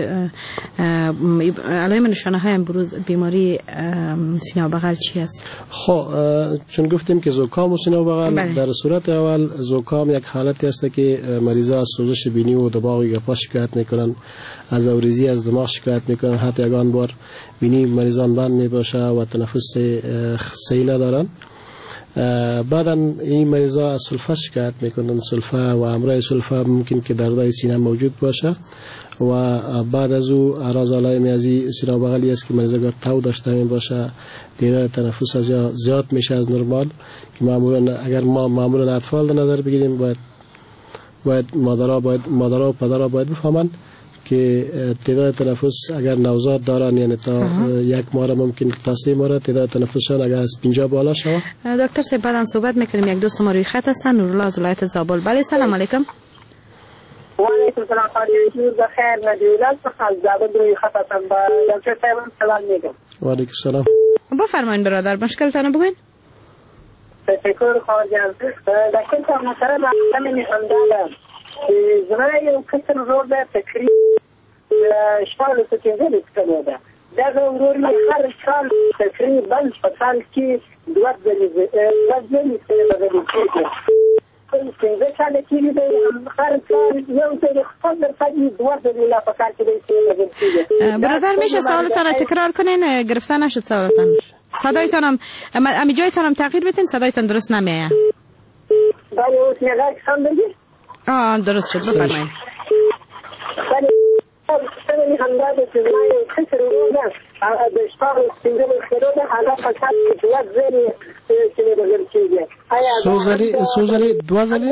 علائم نشانه های امروز بیماری سینه و بغل چی است؟ خب چون گفتیم که زکام و سینه و بغل بله. در صورت اول زکام یک حالتی است که مریضا از سوزش بینی و دماغ و گپا شکایت میکنن، از اوریزی از دماغ شکایت میکنن، حتی یگان بار بینی مریضان بند میباشه و تنفس صحیح ندارن. بعدا این مریضا از سلفه شکایت میکنن. سلفه و امراض سلفه ممکن که دردای سینه موجود باشه و بعد از او اعراض علائم از سینه و بغلی است که مریضا گر تو داشته می باشه، تعداد تنفس از زیاد میشه از نرمال که معمولا اگر ما معمولا اطفال در نظر بگیریم باید باید مادرها باید مادرها و پدرها باید بفهمن که تعداد تنفس اگر نوزاد دارن یعنی تا یک ماه ممکن تا سه ماه تعداد تنفسشان اگر از پنجاه بالا شود. دکتر صاحب بعداً صحبت میکنیم. یک دوست ما روی خط هستن، نورالله از ولایت زابل. بله سلام علیکم. و علیکم سلام خانم بخیر. ندیولت از زابل روی خط هستم. با دکتر صاحب سلام میگم. و علیکم سلام. بفرمایید برادر، مشکلتون بگوین. تشکر خواجم. دکتر صاحب مثلا من نشان دادم زمان یو کسر رو به تقریب شپارو ستینزه لیکتنه ده دغه ورور مې هر سال تقریبا په سال کې دوه ځلې دوه ځلې دغه کېږي څنګه کله چې دې هر سال یو ځل خپل درځي دوه ځلې لا په کار کې دې برادر میشه سوالتان را تکرار کنین؟ گرفته نشد سوالتان. صدایتان هم امی جایتان هم تغییر بدین، صدایتان درست نمیاد. بله اوس نگاه کم بگید. آه درست شد، بفرمایید. بله سمنی همداده که زمانی کسر رو نه به شپاق سنجل خیروده حالا فکر دوات زیری کنه بگر چیزه سوزلی سوزلی دوازلی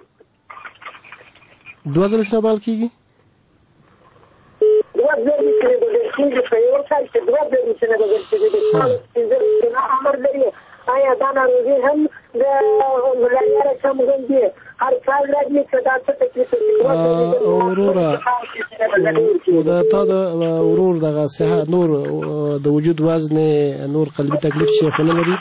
دوازلی سنبال کیگی؟ دوات زیری کنه بگر چیزه فیور کاری که دوات زیری کنه بگر چیزه به شپاق سنجل کنه عمر داری آیا دانا روزی د تا د ورور دغه صحت نور د وجود وزن نور قلبي تکلیف چې خو نه لري؟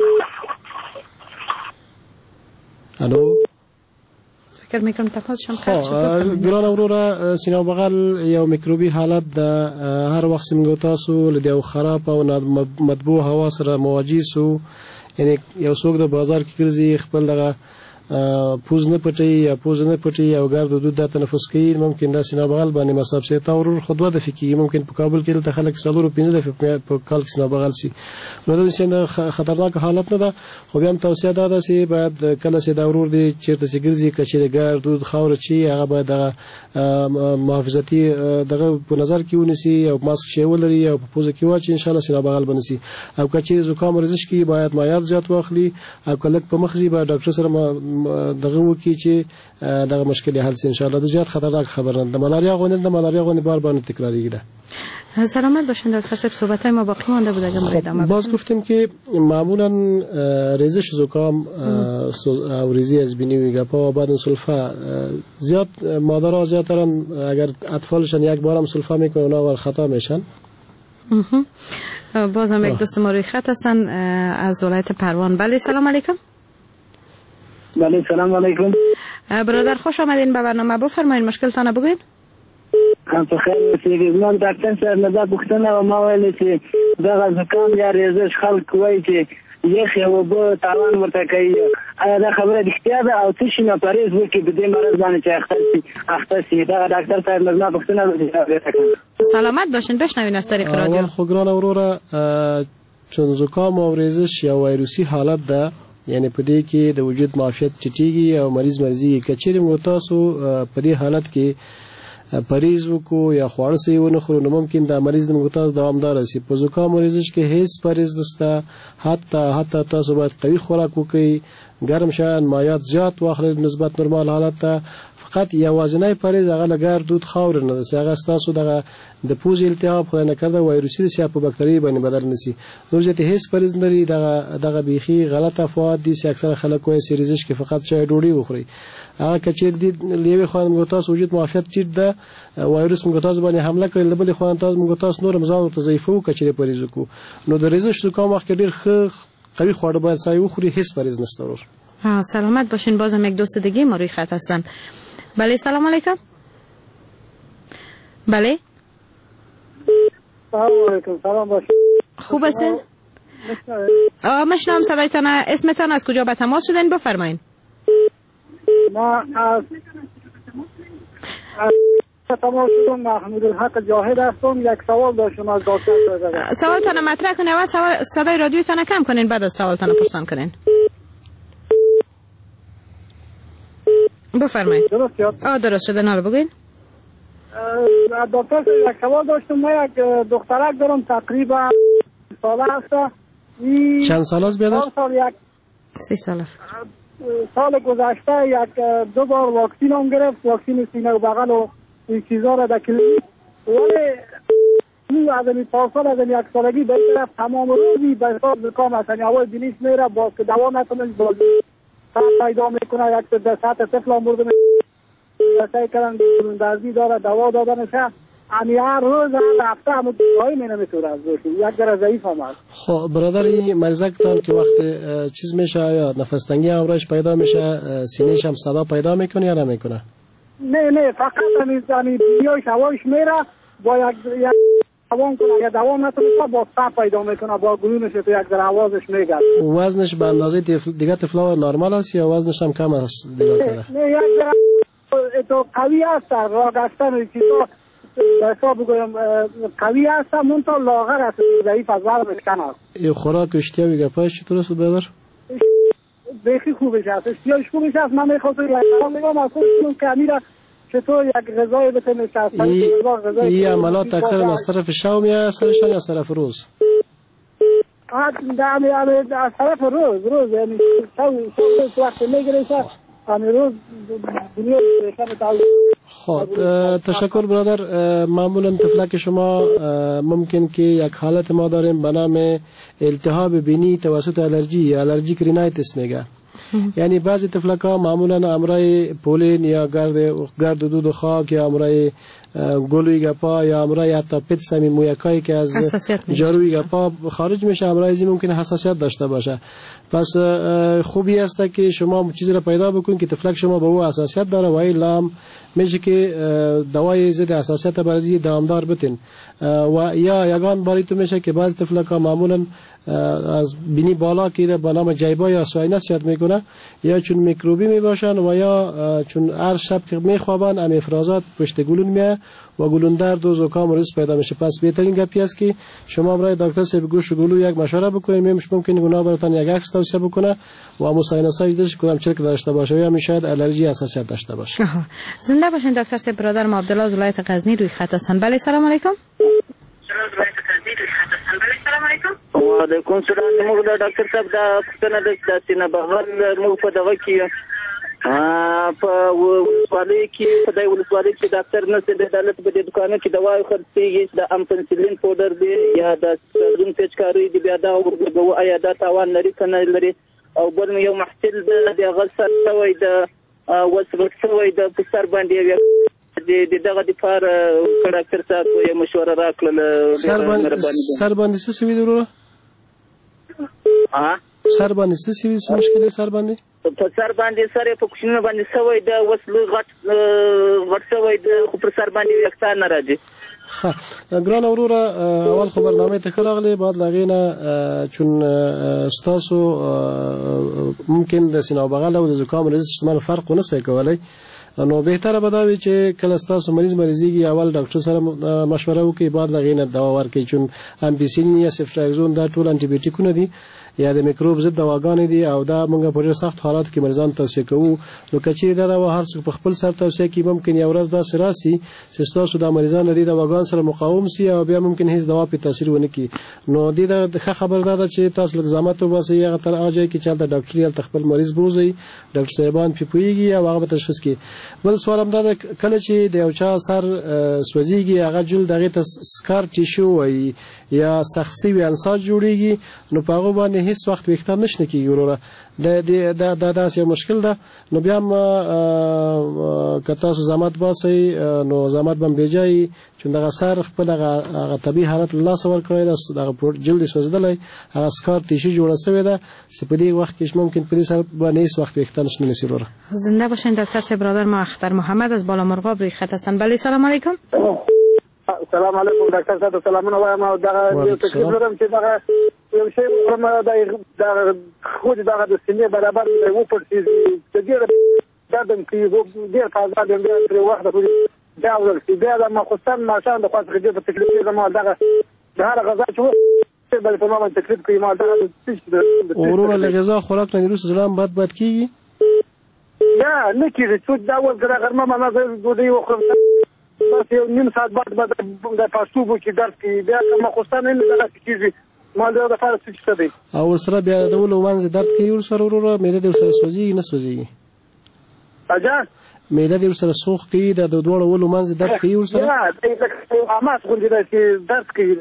الو فکر میکنم تماس شم خرج شد. ګران وروره سینه او بغل یو میکروبي حالت د هر وخت څنګه تاسو له یو خراب او مطبوع هوا سره مواجه سو، یعنی یو څوک د بازار کې ګرځي خپل دغه پوز نه پټي یا پوز نه پټي او ګرد دود د تنفس کوي، ممکن د سینه بغل باندې مصاب شي. تا ورور خود د فکری ممکن په کابل کې د خلک څلور پنځه د په کال کې سینه بغل شي، نو د سینه خطرناک حالت نه ده. خو بیا هم توصیه ده چې باید کله چې د ورور دی چیرته چې ګرځي کچېره ګرد دود خاور چی هغه باید د محافظتي دغه په نظر کې ونیسي او ماسک شی ولري او په پوز کې واچي ان شاء الله سینه بغل بنسي. او کچې زکام ورزش کې باید مایات زیات واخلي او کله په مخزي باید ډاکټر سره دغه وکی چې دغه مشکل حل شي ان شاء الله. د زیات خطرناک خبر نه د ملاریا غونډه د ملاریا غونډه بار بار تکراریږي ده. سلامت باشین دکتر صاحب، صحبت ما باقی مونده بود اگه مورد ادامه باز گفتیم که معمولا ریزش زکام او ریزی از بینی و گپا و بعد سلفه زیاد مادرها زیادترن اگر اطفالشان یک بارم سلفه میکنن اونا خطا میشن. بازم یک دوست ما روی خط هستن از ولایت پروان. بله سلام علیکم. بله سلام علیکم. برادر خوش آمدین به برنامه، بفرمایید مشکلتان بگوین. هم په خیر اوسئ. من ډاکټر صاحب نه دا پوښتنه و ما ویل چې دغه زکام یا ریزش خلک وایي چې یخ او به تاوان ورته کوي، آیا دا خبره رښتیا ده او څه شي نه پرهیز وکړي په دې مرض باندې چې اخته شي اخته شي؟ دغه ډاکټر صاحب نه پوښتنه وکړه. سلامت باشین، بشنوین از طریق رادیو. اول خو ګران وروره چون زکام او ریزش یا وایروسي حالت ده، یعنی په دې کې د وجود معافیت ټیټیږي او مریض مرزي کچېرې مو تاسو په دې حالت کې پریز وکړو یا خواړه صحیح ونه خورو نو ممکن د مریض د مغتاز دوامدار شي. په زکام او ریزش کې هیڅ پریز نشته، حتی حتی تاسو باید قوي خوراک وکړئ، ګرم شیان مایات زیات واخلئ نسبت نورمال حالت ته. فقط یوازینی پریز هغه لګر دود خاور نه ده، هغه تاسو دغه د پوز التهاب خو نه کړده وایروسي یا په بکتری باندې بدل نسی. نور ځته هیڅ پریز نه لري، دغه دغه بيخي غلط افواد دي چې اکثر خلک وایي سریزش کې فقط چای ډوډۍ وخوري. هغه کچیر دي لیوي خوان مغتاز وجود معافیت ټیټ ده، وایروس مغتاز باندې حمله کړل بل خوان تاسو مغتاز نور مزاو ته ضعیفو کچیر پریز کو نو د ریزش زکام وخت ډیر قوي خواړه باید سای وخوري، هیڅ پریز نشته. ورور ها سلامت باشین. بازم یک دوست دیگه ما روی خط هستن. بله سلام علیکم. بله سلام علیکم. سلام باشین. خوب هستین؟ مشنام صدایتان، اسمتان از کجا به تماس شدین بفرمایید. ما از تماس شدم محمود الحق جاهد هستم. یک سوال داشتم از دکتر صاحب. سوالتان مطرح کنین و سوال صدای رادیوتان کم کنین بعد از سوالتان پرسان کنین. بفرمایید. درست شد؟ آه درست شده. نالو بگوین. دکتر یک سوال داشتم. ما یک دخترک دارم تقریبا ساله هست. چند سال است بیادر؟ سال یک سی سال. سال گذشته یک دو بار واکسین هم گرفت، واکسین سینه و بغل و این چیزا را در کلینیک، ولی این از این پاسال از این یک سالگی به طرف تمام روزی به حساب زکام هستن. اول بلیس میره باز که دوا نتونه باز پیدا میکنه، یک در سطح طفل هم برده میکنه سعی کردن درزی داره دوا دادنشه. امی هر روز هر هفته همون دایی می نمیتونه از دوشی یک در ضعیف هم هست. خب برادر این مریضکتان که وقت چیز میشه یا نفس تنگی امراش پیدا میشه سینهش هم صدا پیدا میکنه یا نمیکنه؟ نه نه فقط همی همی بیایش هوایش میره با یک یک دوام کنه، یا دوام نتونه با سا پیدا میکنه با گلونش تو یک در حوازش میگرد. وزنش به اندازه دیگه طفلا نرمال است یا وزنش هم کم است دیگه کده؟ نه یک در تو قوی است راه گشتن چیزا به حساب بگویم قوی است منتها لاغر است، ضعیف از وزنش کم است. این خوراک اشتیا و گپاش چطور است برادر؟ بخی خوبش است، اشتیاش خوبش است. من میخواستم یک سوال بگم از خودتون که امیر چطور یک غذای بتونه شستن این عملات اکثر از طرف شو میاد سرشان یا از طرف روز؟ از طرف روز روز یعنی شو وقت میگیره روز دنیا خب تشکر برادر. معمولا طفلک شما ممکن که یک حالت ما داریم به نام التهاب بینی توسط الرژی الرژیک رینایتس میگه. یعنی بعضی طفلک ها معمولا امرای پولین یا گرد گرد دود و خاک یا امرای گلوی گپا یا امرای حتی پتس همین مویکایی که از جاروی گپا خارج میشه، امرای ممکنه حساسیت داشته باشه. پس خوبی است که شما چیزی را پیدا بکنید که تفلک شما به او حساسیت داره و الا هم میشه که دوای ضد حساسیت برای دوامدار بتین و یا یگان باری تو میشه که بعض تفلک ها معمولا از بینی بالا که به نام جیبا یا ساینس یاد میکنه، یا چون میکروبی میباشن و یا چون هر شب که میخوابن ام افرازات پشت گلون میه و گلون درد و زکام و رس پیدا میشه. پس بهترین گپی است که شما برای دکتر صاحب گوش و گلو یک مشوره بکنید. میمش ممکن گناه براتون یک عکس توصیه بکنه و مساینساج داشته کدام چرک داشته باشه یا میشاید الرژی حساسیت داشته باشه. زنده باشین دکتر صاحب. برادر ما عبدالله از ولایت غزنی روی خط هستن. بله سلام علیکم. وعلیکم سلام. موږ د ډاکټر صاحب دا پوښتنه ده چې د سینه بغل موږ په دغه کې په ولسوالۍ کې په دې ولسوالۍ کې ډاکټر نشته د عدالت په دې دکانو کې دوايي خرڅېږي د امپنسلین پاوډر دی یا د زون پیچکاری دی بیا دا ورغو آیا دا تاوان لري کنه لري او بل یو محصل د هغه سر شوی د وسوت شوی د پستر باندې د دغه د فار ډاکټر صاحب یو مشوره راکړل سر باندې څه سوي وروره ها سر باندې څه سوي څه مشکل سر باندې په سر باندې سره په کوښښونه باندې سوي د وسلو غټ غټ سوي د پر سر باندې وکړه ناراضي. ها ګران وروره اول خبرنامه ته راغلی بعد لغینا چون ستاسو ممکن د سینه بغل او د زکام رزق فرق نه سي کولای، نو بهتره به دا وي چې کله ستاسو مریض مریضیږي اول ډاکټر سره مشوره وکړي بعد لغینه دوا ورکړي، چون امپیسین یا سفټراکزون دا ټول انټي بیوټیکونه دي یا د میکروب ضد دواګانې دي او دا موږ په ډېر سخت حالاتو کې مریضان توصیه کوو. نو کچېرې دا دوا هر څوک په خپل سر توصیه کوي ممکن یو ورځ داسې راسي چې ستاسو د مریضان د دې دواګانو سره مقاوم سي او بیا ممکن هیڅ دوا په تاثیر ونه کړي. نو دې د ښه خبر ده چې تاسو لږ زحمت وباسئ هغه تر هغه ځای کې چې هلته ډاکټر یا خپل مریض بوزي ډاکټر صاحبان پې پوهېږي او هغه به تشخیص کړي. بل سوال هم دا ده کله چې د یو چا سر سوځېږي هغه جلد هغې ته سکار ټیشو وایي یا سخت سوي انساج جوړېږي نو په هغو باندې هیڅ وخت ویښتان نشنه کېږي وروره. دا داسې یو مشکل ده. نو بیا هم که تاسو زحمت باسئ نو زحمت به هم بېجایي چون دغه سر خپل هغه طبیعي حالت له لاسه ورکړی ده، دغه جلد یې سوځېدلی هغه سکار ټیشي جوړه سوې ده چې په دې وخت کې ممکن په دې سر باندې هیڅ وخت ویښتان شنه نشي وروره. زنده باشین دکتر صاحب. برادر ما اختر محمد از بالا مرغاب روی خط هستن. بله سلام علیکم. سلام علیکم ډاکټر صاحب. سلامونه وایم او دا یو تکلیف لرم چې دا یو شی کوم دا دا خو دا د سینې برابر و پړسي د دې دا د کې ډیر تازه د دې پر وخت په دا ورته بیا د مخصن ماشان د خاص خدمت په تکلیف زمو دا د هر غذا چې بل په ما تکلیف کوي ما دا ورونه له غذا خوراک نه روس ځلام بد بد کیږي یا نه کیږي چې دا ول دا غرمه ما نه دوی وخورم بس یو نیم ساعت بعد بعد د پاسوبو کې درس کې بیا کوم خوستان نه دا کیږي ما دا د فارس څه دی او سره بیا د ولو وانز درد کوي ور سره وروره مې د سره سوځي نه سوځي اجا مې د سره سوخ کوي د دوه ولو وانز درد کوي ور سره نه دا ما څنګه دی چې درد کوي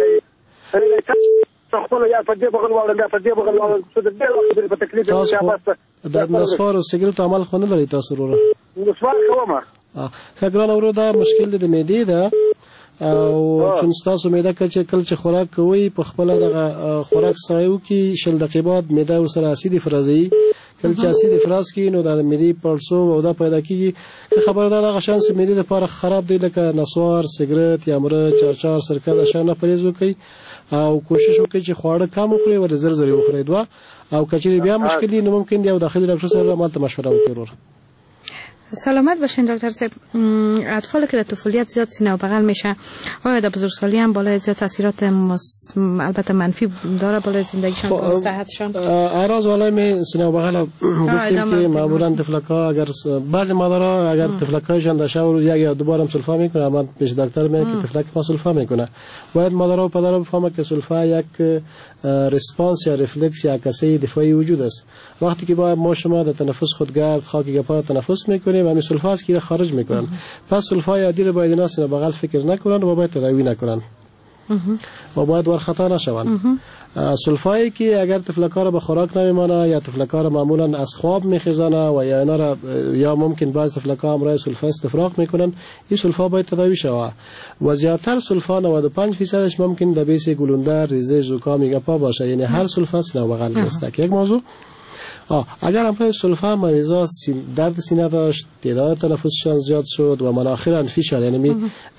خپل یا په دې بغل وړل یا په دې بغل وړل څه د دې په تکلیف یا بس د نسوار او سیګریټ عمل خو نه لري تاسو وروره نسوار کومه خګران اورو دا مشکل د معدې ده او چې تاسو معده کې کله چې خوراک کوي په خپل د خوراک سایو کې شل دقیقې بعد معده ورسره اسید افرازي کله چې اسید افراز کوي نو د معدې پړسو او دا پیدا کیږي خبردار هغه شانس معدې لپاره خراب دی لکه نسوار سیګریټ یا مرچ چارچار سرکه د شانه پرهیز وکړي او کوشش وکړي چې خواړه کم وخوري او زر زر وخوري دوا او کچې بیا مشکل نه ممکن دی او داخلي ډاکټر سره ماته مشوره وکړي. سلامت باشین دکتر صاحب. اطفال که در طفولیت زیاد سینه و بغل میشه آیا در بزرگسالی هم بالای زیاد تاثیرات مس... البته منفی داره بالای زندگیشان و صحتشان؟ اراز والای می سینه و بغل گفتیم که معمولا طفلک‌ها اگر بعضی مادرها اگر طفلک‌هایشان در شب و روز یک یا دو بار هم سلفا میکنه اما پیش دکتر میگه که طفلک ما سلفا میکنه باید مادرها و پدرها بفهمه که سلفا یک ریسپانس یا ریفلکس یا کسی دفاعی وجود است. وقتی که با ما شما در تنفس خودگرد خاکی گپا تنفس میکنیم و می سلفا از که خارج میکنن پس سلفای عادی رو باید ناس بغل فکر نکنن و باید تداوی نکنن. و باید ورخطا نشوند. سلفایی که اگر تفلکا را به خوراک نمیمانه یا تفلکا را معمولا از خواب میخیزانه و یا اینا را یا ممکن بعض تفلکا همراه سلفا استفراغ میکنن، این سلفا باید تداوی شود و زیادتر سلفا نود و پنج فیصدش ممکن دبیس گلوندر، ریزه، زکام، گپا باشه، یعنی هر سلفا سینه و بغل است. یک موضوع آه. اگر همراه سلفا مریضا درد سینه داشت، تعداد تنفسشان زیاد شد و مناخیر انفی شد، یعنی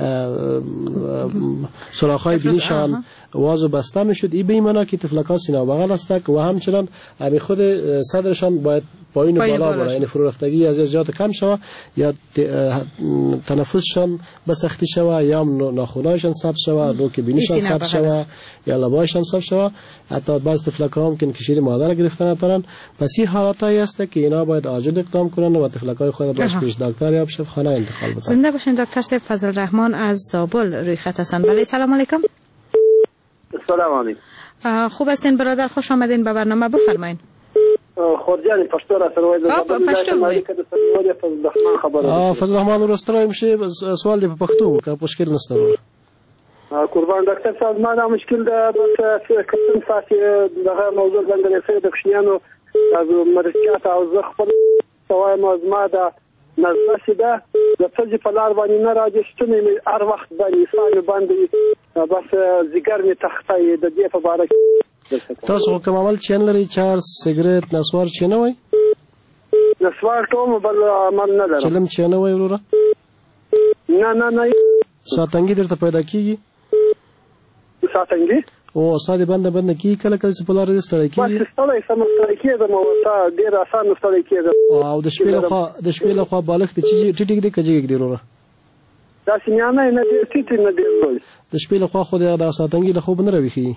سوراخ‌های بینیشان واز و بسته میشد، این به این معنا که تفلکا سینه و بغل است و همچنان همین خود صدرشان باید پایین و بالا بره، یعنی فرو رفتگی از زیاد کم شود یا تنفسشان به سختی شود یا ناخونایشان سبز شود، نوک بینیشان سبز شود یا لبایشان سبز شود، حتی بعض تفلکا ممکن که شیر مادر گرفتن نتونن. پس این حالاتایی است که اینا باید عاجل اقدام کنن و تفلکای خود باش پیش دکتر یا پیش خانه انتقال بدن. زنده باشین دکتر سیف فضل الرحمن از زابل روی خط هستند. بله سلام علیکم. سلام علیکم. خوب هستین برادر، خوش آمدین به برنامه، بفرمایید. خورجان پښتو را سره وایي. او پښتو وایي. اه فضل الرحمن ورستره میشه سوال دی په پښتو که مشکل نشته. قربان ډاکټر صاحب ما دا مشکل ده بس کتن فاسي دغه موضوع باندې رسېد د کښینانو از مرکات او زه خپل سوای ما دا نزله شده د څه په لار باندې نه راځي ستنې هر وخت باندې سال باندې بس زیګر می تختای د دې په باره کې تاسو کوم عمل چین لري؟ چار سیګریټ نسوار چینه وای؟ نسوار ټوم بل عمل نه لرم. چلم چینه وای وروره؟ نه نه نه. ساتنګي درته پیدا کیږي؟ ساتنګي او ساده بنده بنده کی کله کله په لار ستړی کیږي؟ بس ستړی سم ستړی کیږي مو تا ډیر آسان ستړی کیږي. او د شپې له خوا د شپې له خوا بالښت چې ټیټ دی کجې دی وروره؟ دا سینانه نه دی ټیټ نه دی وای. د شپې له خوا خو د ساتنګي له خوب نه راويخي.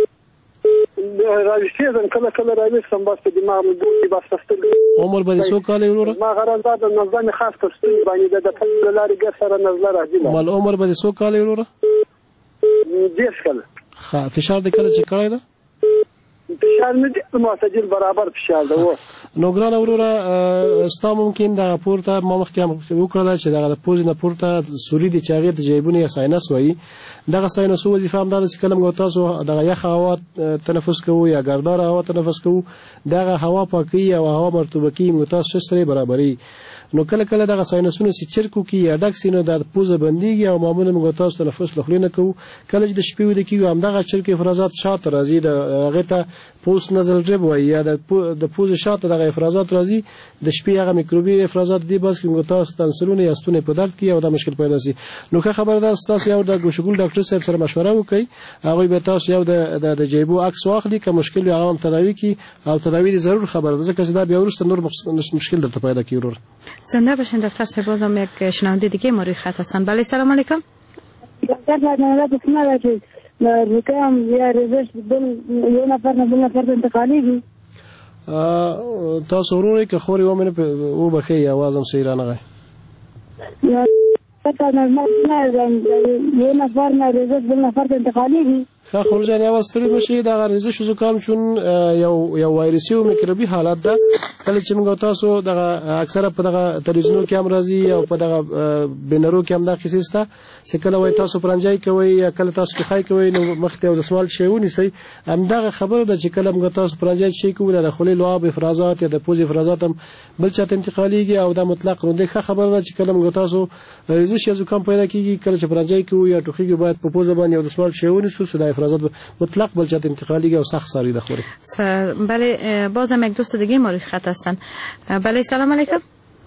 راويخي ځم کله کله راويخ سم بس په دماغ مې دوی بس ستړي. عمر به څو کال وروره؟ ما غرض دا د نظام خاص پر ستړي باندې د خپل لارې ګر سره نظر راځي. مال عمر به څو کال وروره؟ دیش کله. خا فشار د کله چې کړی ده؟ فشار نه دی معتدل برابر فشار ده و. نو ګران وروره ستا ممکن د پورته ما مخکې هم وکړه چې دغه د پوز نه پورته سوري د چاغې د جیبونه یا ساينس وایي. دغه ساينس وظیفه هم ده چې کلم تاسو دغه یخ هوا تنفس کوو یا ګردار هوا تنفس کوو، دغه هوا پاکي او هوا مرطوبه کی متاسو سره برابرۍ. نو کله کله دغه ساينسونه چې چرکو کې یا ډک سینو د پوزه بنديږي او معمولا موږ تاسو تنفس لخلینه کوو. کله چې د شپې ود کیږي هم دغه چرکې افرازات شاته راځي، د هغه ته پوست نزل ډرب وایي یا د د پوزه شاته دغه افرازات راځي، د شپې هغه میکروبي افرازات دی بس کې موږ تاسو تنسلونه یا ستونه په درد کې او دا مشکل پیدا شي. نو که خبر ده تاسو یو د ګوشګول ډاکټر صاحب سره مشوره وکړئ، هغه به تاسو یو د د جیبو عکس واخلي که مشکل یا هم تداوی کی او تداوی دی ضرور خبره ده ځکه چې دا بیا ورسته نور مشکل درته پیدا کیږي. زنده باشین دکتر صاحب. بازم یک شنونده دیگه ما روی خط هستن. بله سلام علیکم. دکتر صاحب نه بسم الله چې رکام یا ریزش بل یو نفر نه بل نفر انتقالی دي. تاسو وروري که خوري و منه او بخي आवाज هم صحیح نه غي. یا پتا نه نه یو نفر نه ریزش بل نفر انتقالی دي. خا خورجان आवाज ستړي بشي دا ریزش زکام چون یو یو وایرسي او میکروبي حالت ده. کله چې موږ تاسو دغه اکثره په دغه تلویزیونو کې هم راځي او په دغه بنرو کې هم دا قصې سته چې کله وای تاسو پرنجای کوي یا کله تاسو خای کوي نو مخته او د سوال شیونی سي هم دغه خبره ده چې کله موږ تاسو پرنجای شي کوو د خولي لعاب افرازات یا د پوز افرازات هم بل چاته انتقاليږي او دا مطلق نه ښه خبره ده چې کله موږ تاسو ریزش یا زکام پیدا کیږي کله چې پرنجای کوي یا ټوخیږي باید په پوز باندې او د سوال شیونی سو د افرازات مطلق بل چاته انتقاليږي او سخت ساری ده خوري. بله بازم یک دوست دیگه ما روی خط هستن. بله سلام علیکم.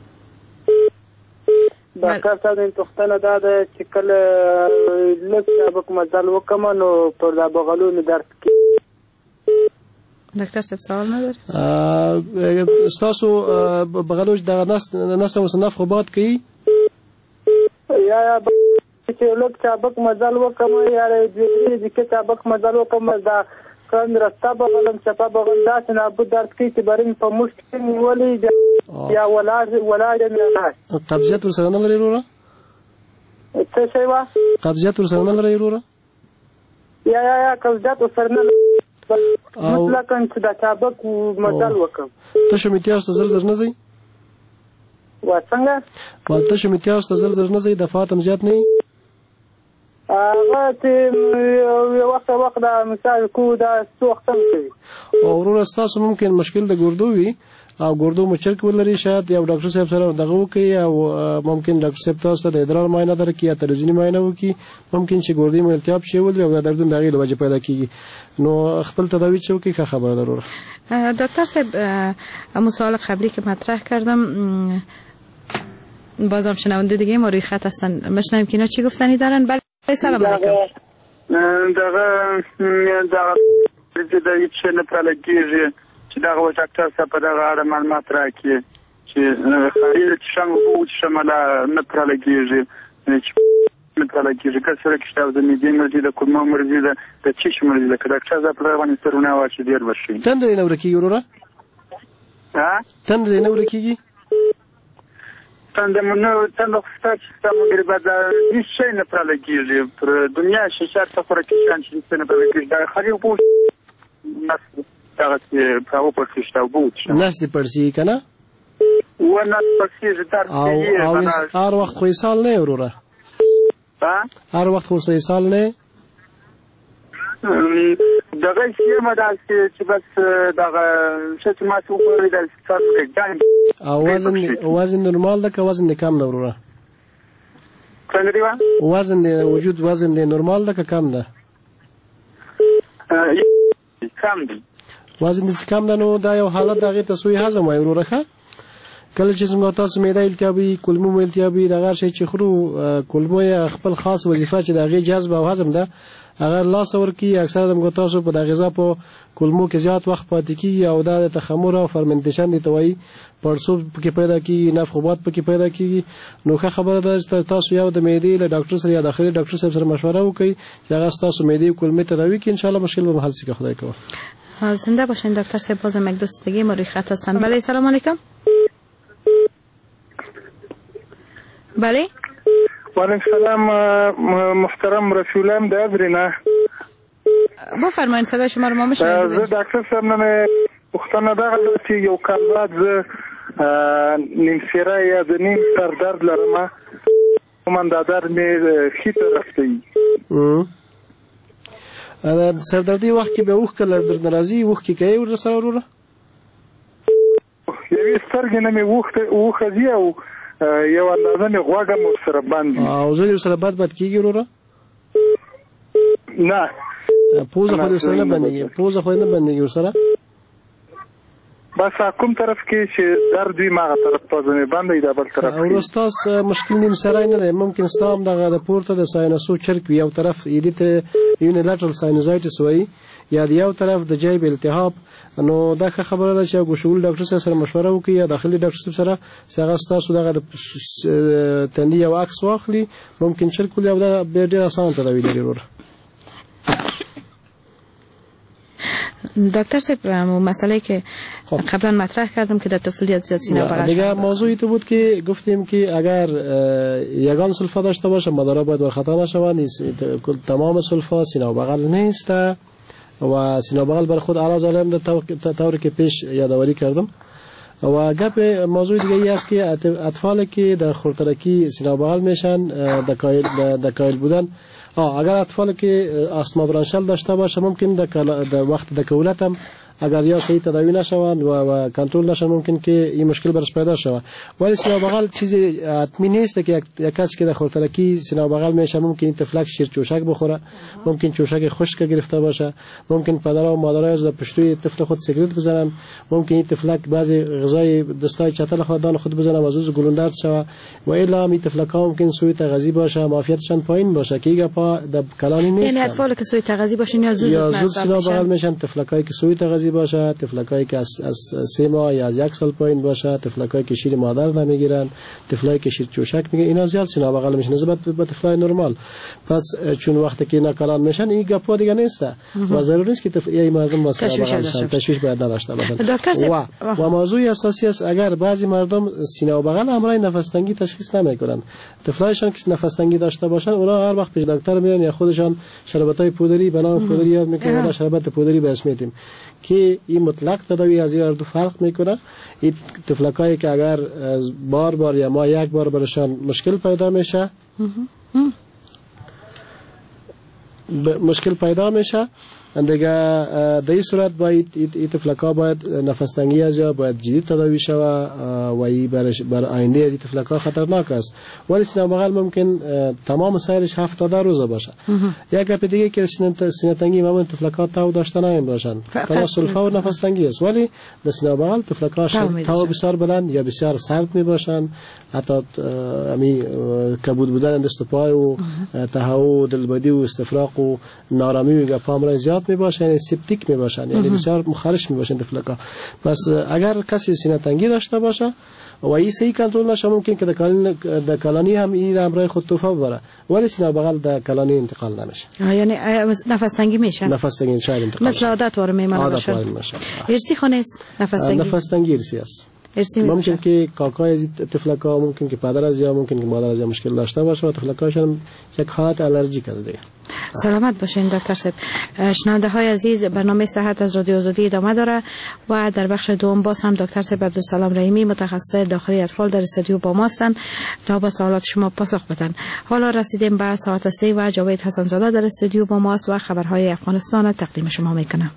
ډاکټر صاحب د پښتنه دا د چې کله لږ سبق مزل وکم نو پر دا بغلونو درد کی. ډاکټر صاحب سوال نه لري؟ تاسو بغلوج د نس نس مصنف خو باد کی یا یا چې لږ سبق مزل وکم یا د دې چې سبق مزل وکم دا کله راستا بغلم چپا بغل داس نه ابو درد کی چې برین په مشکل نیولې یا ولاد ولاد نه قبضیت ورسره نه لري وروره؟ څه شی وا قبضیت ورسره نه لري وروره؟ یا یا یا قبضیت ورسره نه مطلقاً چې دا سبق مزل وکم. تاسو میتیاس ته زر زر نه ځي؟ و څنګه؟ ما تاسو میتیاس ته زر زر نه ځي د فاطم زیات نه هغه چې یو وخت وخت د مثال کو دا څو وخت کوي او ورور تاسو ممکن مشکل د ګردو وي او ګردو مو چرک ولري شاید یو ډاکټر صاحب سره دغه وکي او ممکن ډاکټر صاحب تاسو ته د ادرار معاینه درکړي یا تلویزیوني معاینه وکي ممکن چې ګردې مو التهاب شي ولري او د دردون دغه له وجه پیدا کیږي نو خپل تداوی چوکي که خبر ضرور دکتر صاحب همون سوال قبلی که مطرح کردم بازم شنونده دیگه ما روی خط هستن مشنویم که اینا چی گفتنی دارن. بله سلام علیکم. دغه دغه د هیڅ نه پلګیږي چې دغه و ډاکټر صاحب په دغه اړه معلومات راکړي چې خاري چې څنګه وو چې شماله نه پلګیږي چې نه پلګیږي که سره کې شاو د میدې مرزي د کومه مرزي د چیش مرزي د ډاکټر صاحب په باندې سرونه واچي ډیر وشي تند نه ورکیږي وروره ها تند نه ورکیږي تند منو تند خصات ستاسو بعد هیڅ شي نه پلګیږي پر دنیا شي چې تاسو راکې چې نه پلګیږي دا خاري وو دغه په پرتشت او بوت ناس دې پرسي کنه و نه پرسي زدار او او هر وخت خو سال نه وروره ها هر وخت خو سال نه دغه شی مدال چې بس دغه چې ما څو په دې څه ځان او وزن وزن نورمال ده که وزن کم ده وروره څنګه دی وزن وجود وزن دی نورمال ده که کم ده کم دی وزن دې کم ده نو دا یو حالت دغه تسوی هضم وای وروره کله چې څنګه تاسو معده التیابي کولمو التیابي دغه شی چې خورو کولمو خپل خاص وظیفه چې دغه جذب او هضم ده اگر لاس ورکی اکثر د تاسو په دغه غذا په کولمو کې زیات وخت پاتې کیږي او د تخمر او فرمنټیشن دي توي پړسوب کې پیدا کیږي نفخوبات پکې پیدا کیږي نو ښه خبره ده چې تاسو یو د معدې له ډاکټر سره یا داخلي ډاکټر سره مشوره وکړئ چې هغه تاسو معدې کولمو تداوی کې ان شاء الله مشکل به حل شي خدای کوه. زنده باشین دکتر صاحب بازم یک دوست دیگه ما روی خط هستن. بله سلام علیکم. بله وعلیکم السلام محترم رسولم د ابرینا بفرمایید صدای شما رو ما میشنویم. زه ډاکټر صاحب نه پوښتنه ده چې یو کال بعد زه نیم سیره یا د نیم سر درد لرم کوم دا درد مې ښي طرف ته وي سردردي وخت کې به اوښ کله درد ناراضي اوښ کې کوي ور سره وروره یوې سترګې نه مې اوښ ځي او یو اندازه مې غوږه مو سره بند او زه سره بد بد کیږي وروره نه پوزه خو سره نه بندېږي پوزه خو نه بندېږي سره بس کوم طرف کې چې درد وي ما طرف ته ځنه باندې دا بل طرف او استاد مشکل نیم سره نه دی ممکن ستام دغه د پورته د ساینسو چرک وي یو طرف ایدیته یونیلاترال ساینوزایټس وایي یا د یو طرف د جیب التهاب نو دا خبره ده چې ګوشول ډاکټر سره مشوره وکړي یا داخلي ډاکټر سره څنګه تاسو دغه د تندي او عکس واخلي ممکن چرک ولې دا ډېر آسان تداوی لري ورو. دکتر صاحب مسئله که قبلا مطرح کردم که در طفولیت زیاد سینه بغل دیگه موضوعی تو بود که گفتیم که اگر یگان سلفا داشته باشه مدارا باید بر خطا نشوند تمام سلفا سینه بغل نیست و سینه بغل بر خود اعراض علائم در طوری که پیش یادآوری کردم و گپ موضوع دیگه ای است که اطفالی که در خردترکی سینه بغل میشن دکایل بودن اگر اطفالی که آستما برانشل داشته باشه ممکن در وقت دکولت هم اگر یا صحیح تداوی نشوند و, و کنترل نشن ممکن که این مشکل برش پیدا شود ولی سینه بغل چیزی حتمی نیست که یک کسی که در خردترکی سینه بغل میشه ممکن این طفلک شیر چوشک بخوره ممکن چوشک خشک گرفته باشه ممکن پدر و مادر از پشتوی طفل خود سیگرت بزنن ممکن این طفلک بعضی غذای دستای چتل خوددان خود بزنن و زوز گلوندرد شود و الا این طفلک ها ممکن سوی تغذی باشه معافیتشان پایین باشه که ایگا پا در کلانی نیست یعنی اطفالی که سوی تغذی باشن یا زود یا زود سینه بغل میشن طفلکایی که سوی تغذی باشه طفلکایی که از از سه ماه یا از یک سال پایین باشه طفلکایی که شیر مادر نمیگیرن طفلایی که شیر چوشک میگیرن اینا زیاد سینه بغل میشن نسبت به طفلای نرمال پس چون وقتی که اینا کلان میشن این گپا دیگه نیست و ضروری نیست که طفل ای مردم با سینه بغل تشویش باید نداشته باشن و و موضوع اساسی است اگر بعضی مردم سینه بغل امرای نفس تنگی تشخیص نمیکنن طفلایشان که نفس تنگی داشته باشن اونا هر وقت پیش دکتر میرن یا خودشان شربتای پودری به نام پودری یاد میکنن شربت پودری بهش میدیم که این مطلق تداوی از این دو فرق میکنه این طفلکایی که اگر بار بار یا ما یک بار برشان مشکل پیدا میشه مشکل پیدا میشه. دیگه در این صورت باید این تفلک‌ها باید نفس تنگی از یا باید جدی تداوی شود و این بر آینده از این تفلک‌ها خطرناک است. ولی سینه بغل ممکن تمام سیرش هفتاد روزه باشه. یک گپ دیگه که سینه تنگی معمولا تفلک‌ها تاو داشته نمی باشن. تناسل فور نفس تنگی است، ولی در سینه بغل تفلک‌ها تاو بسیار بلند یا بسیار سرد می باشن. حتی امی کبود بودن دست و پای و تهوع دلبدی و استفراغ و نارامی و گپام زیاد می باشن، یعنی سپتیک می باشن، یعنی بسیار مخالش می باشن تفلک‌ها. پس اگر کسی سینه تنگی داشته باشه و این صحیح کنترل نشه، ممکن که در کلانی هم این همراه خود توفه ببره، ولی سینه بغل در کلانی انتقال نمیشه. یعنی نفس تنگی میشه؟ نفس تنگی شاید انتقال مثل عادت واره میمانه باشه. عادت واره میشه. ارسی خونه است نفس تنگی؟ نفس تنگی ارسی است. ممکن که کاکای از تفلک‌ها، ممکن که پدر از یا ممکن که مادر از یا مشکل داشته باشه و تفلک‌هاشون یک حالت الرژیک است دیگه. سلامت باشین دکتر صاحب. شنونده های عزیز، برنامه صحت از رادیو آزادی ادامه داره و در بخش دوم باز هم دکتر صاحب عبدالسلام رحیمی متخصص داخلی اطفال در استودیو با ما هستند تا به سوالات شما پاسخ بدن. حالا رسیدیم به ساعت سه و جاوید حسن زاده در استودیو با ما است و خبرهای افغانستان تقدیم شما میکنه.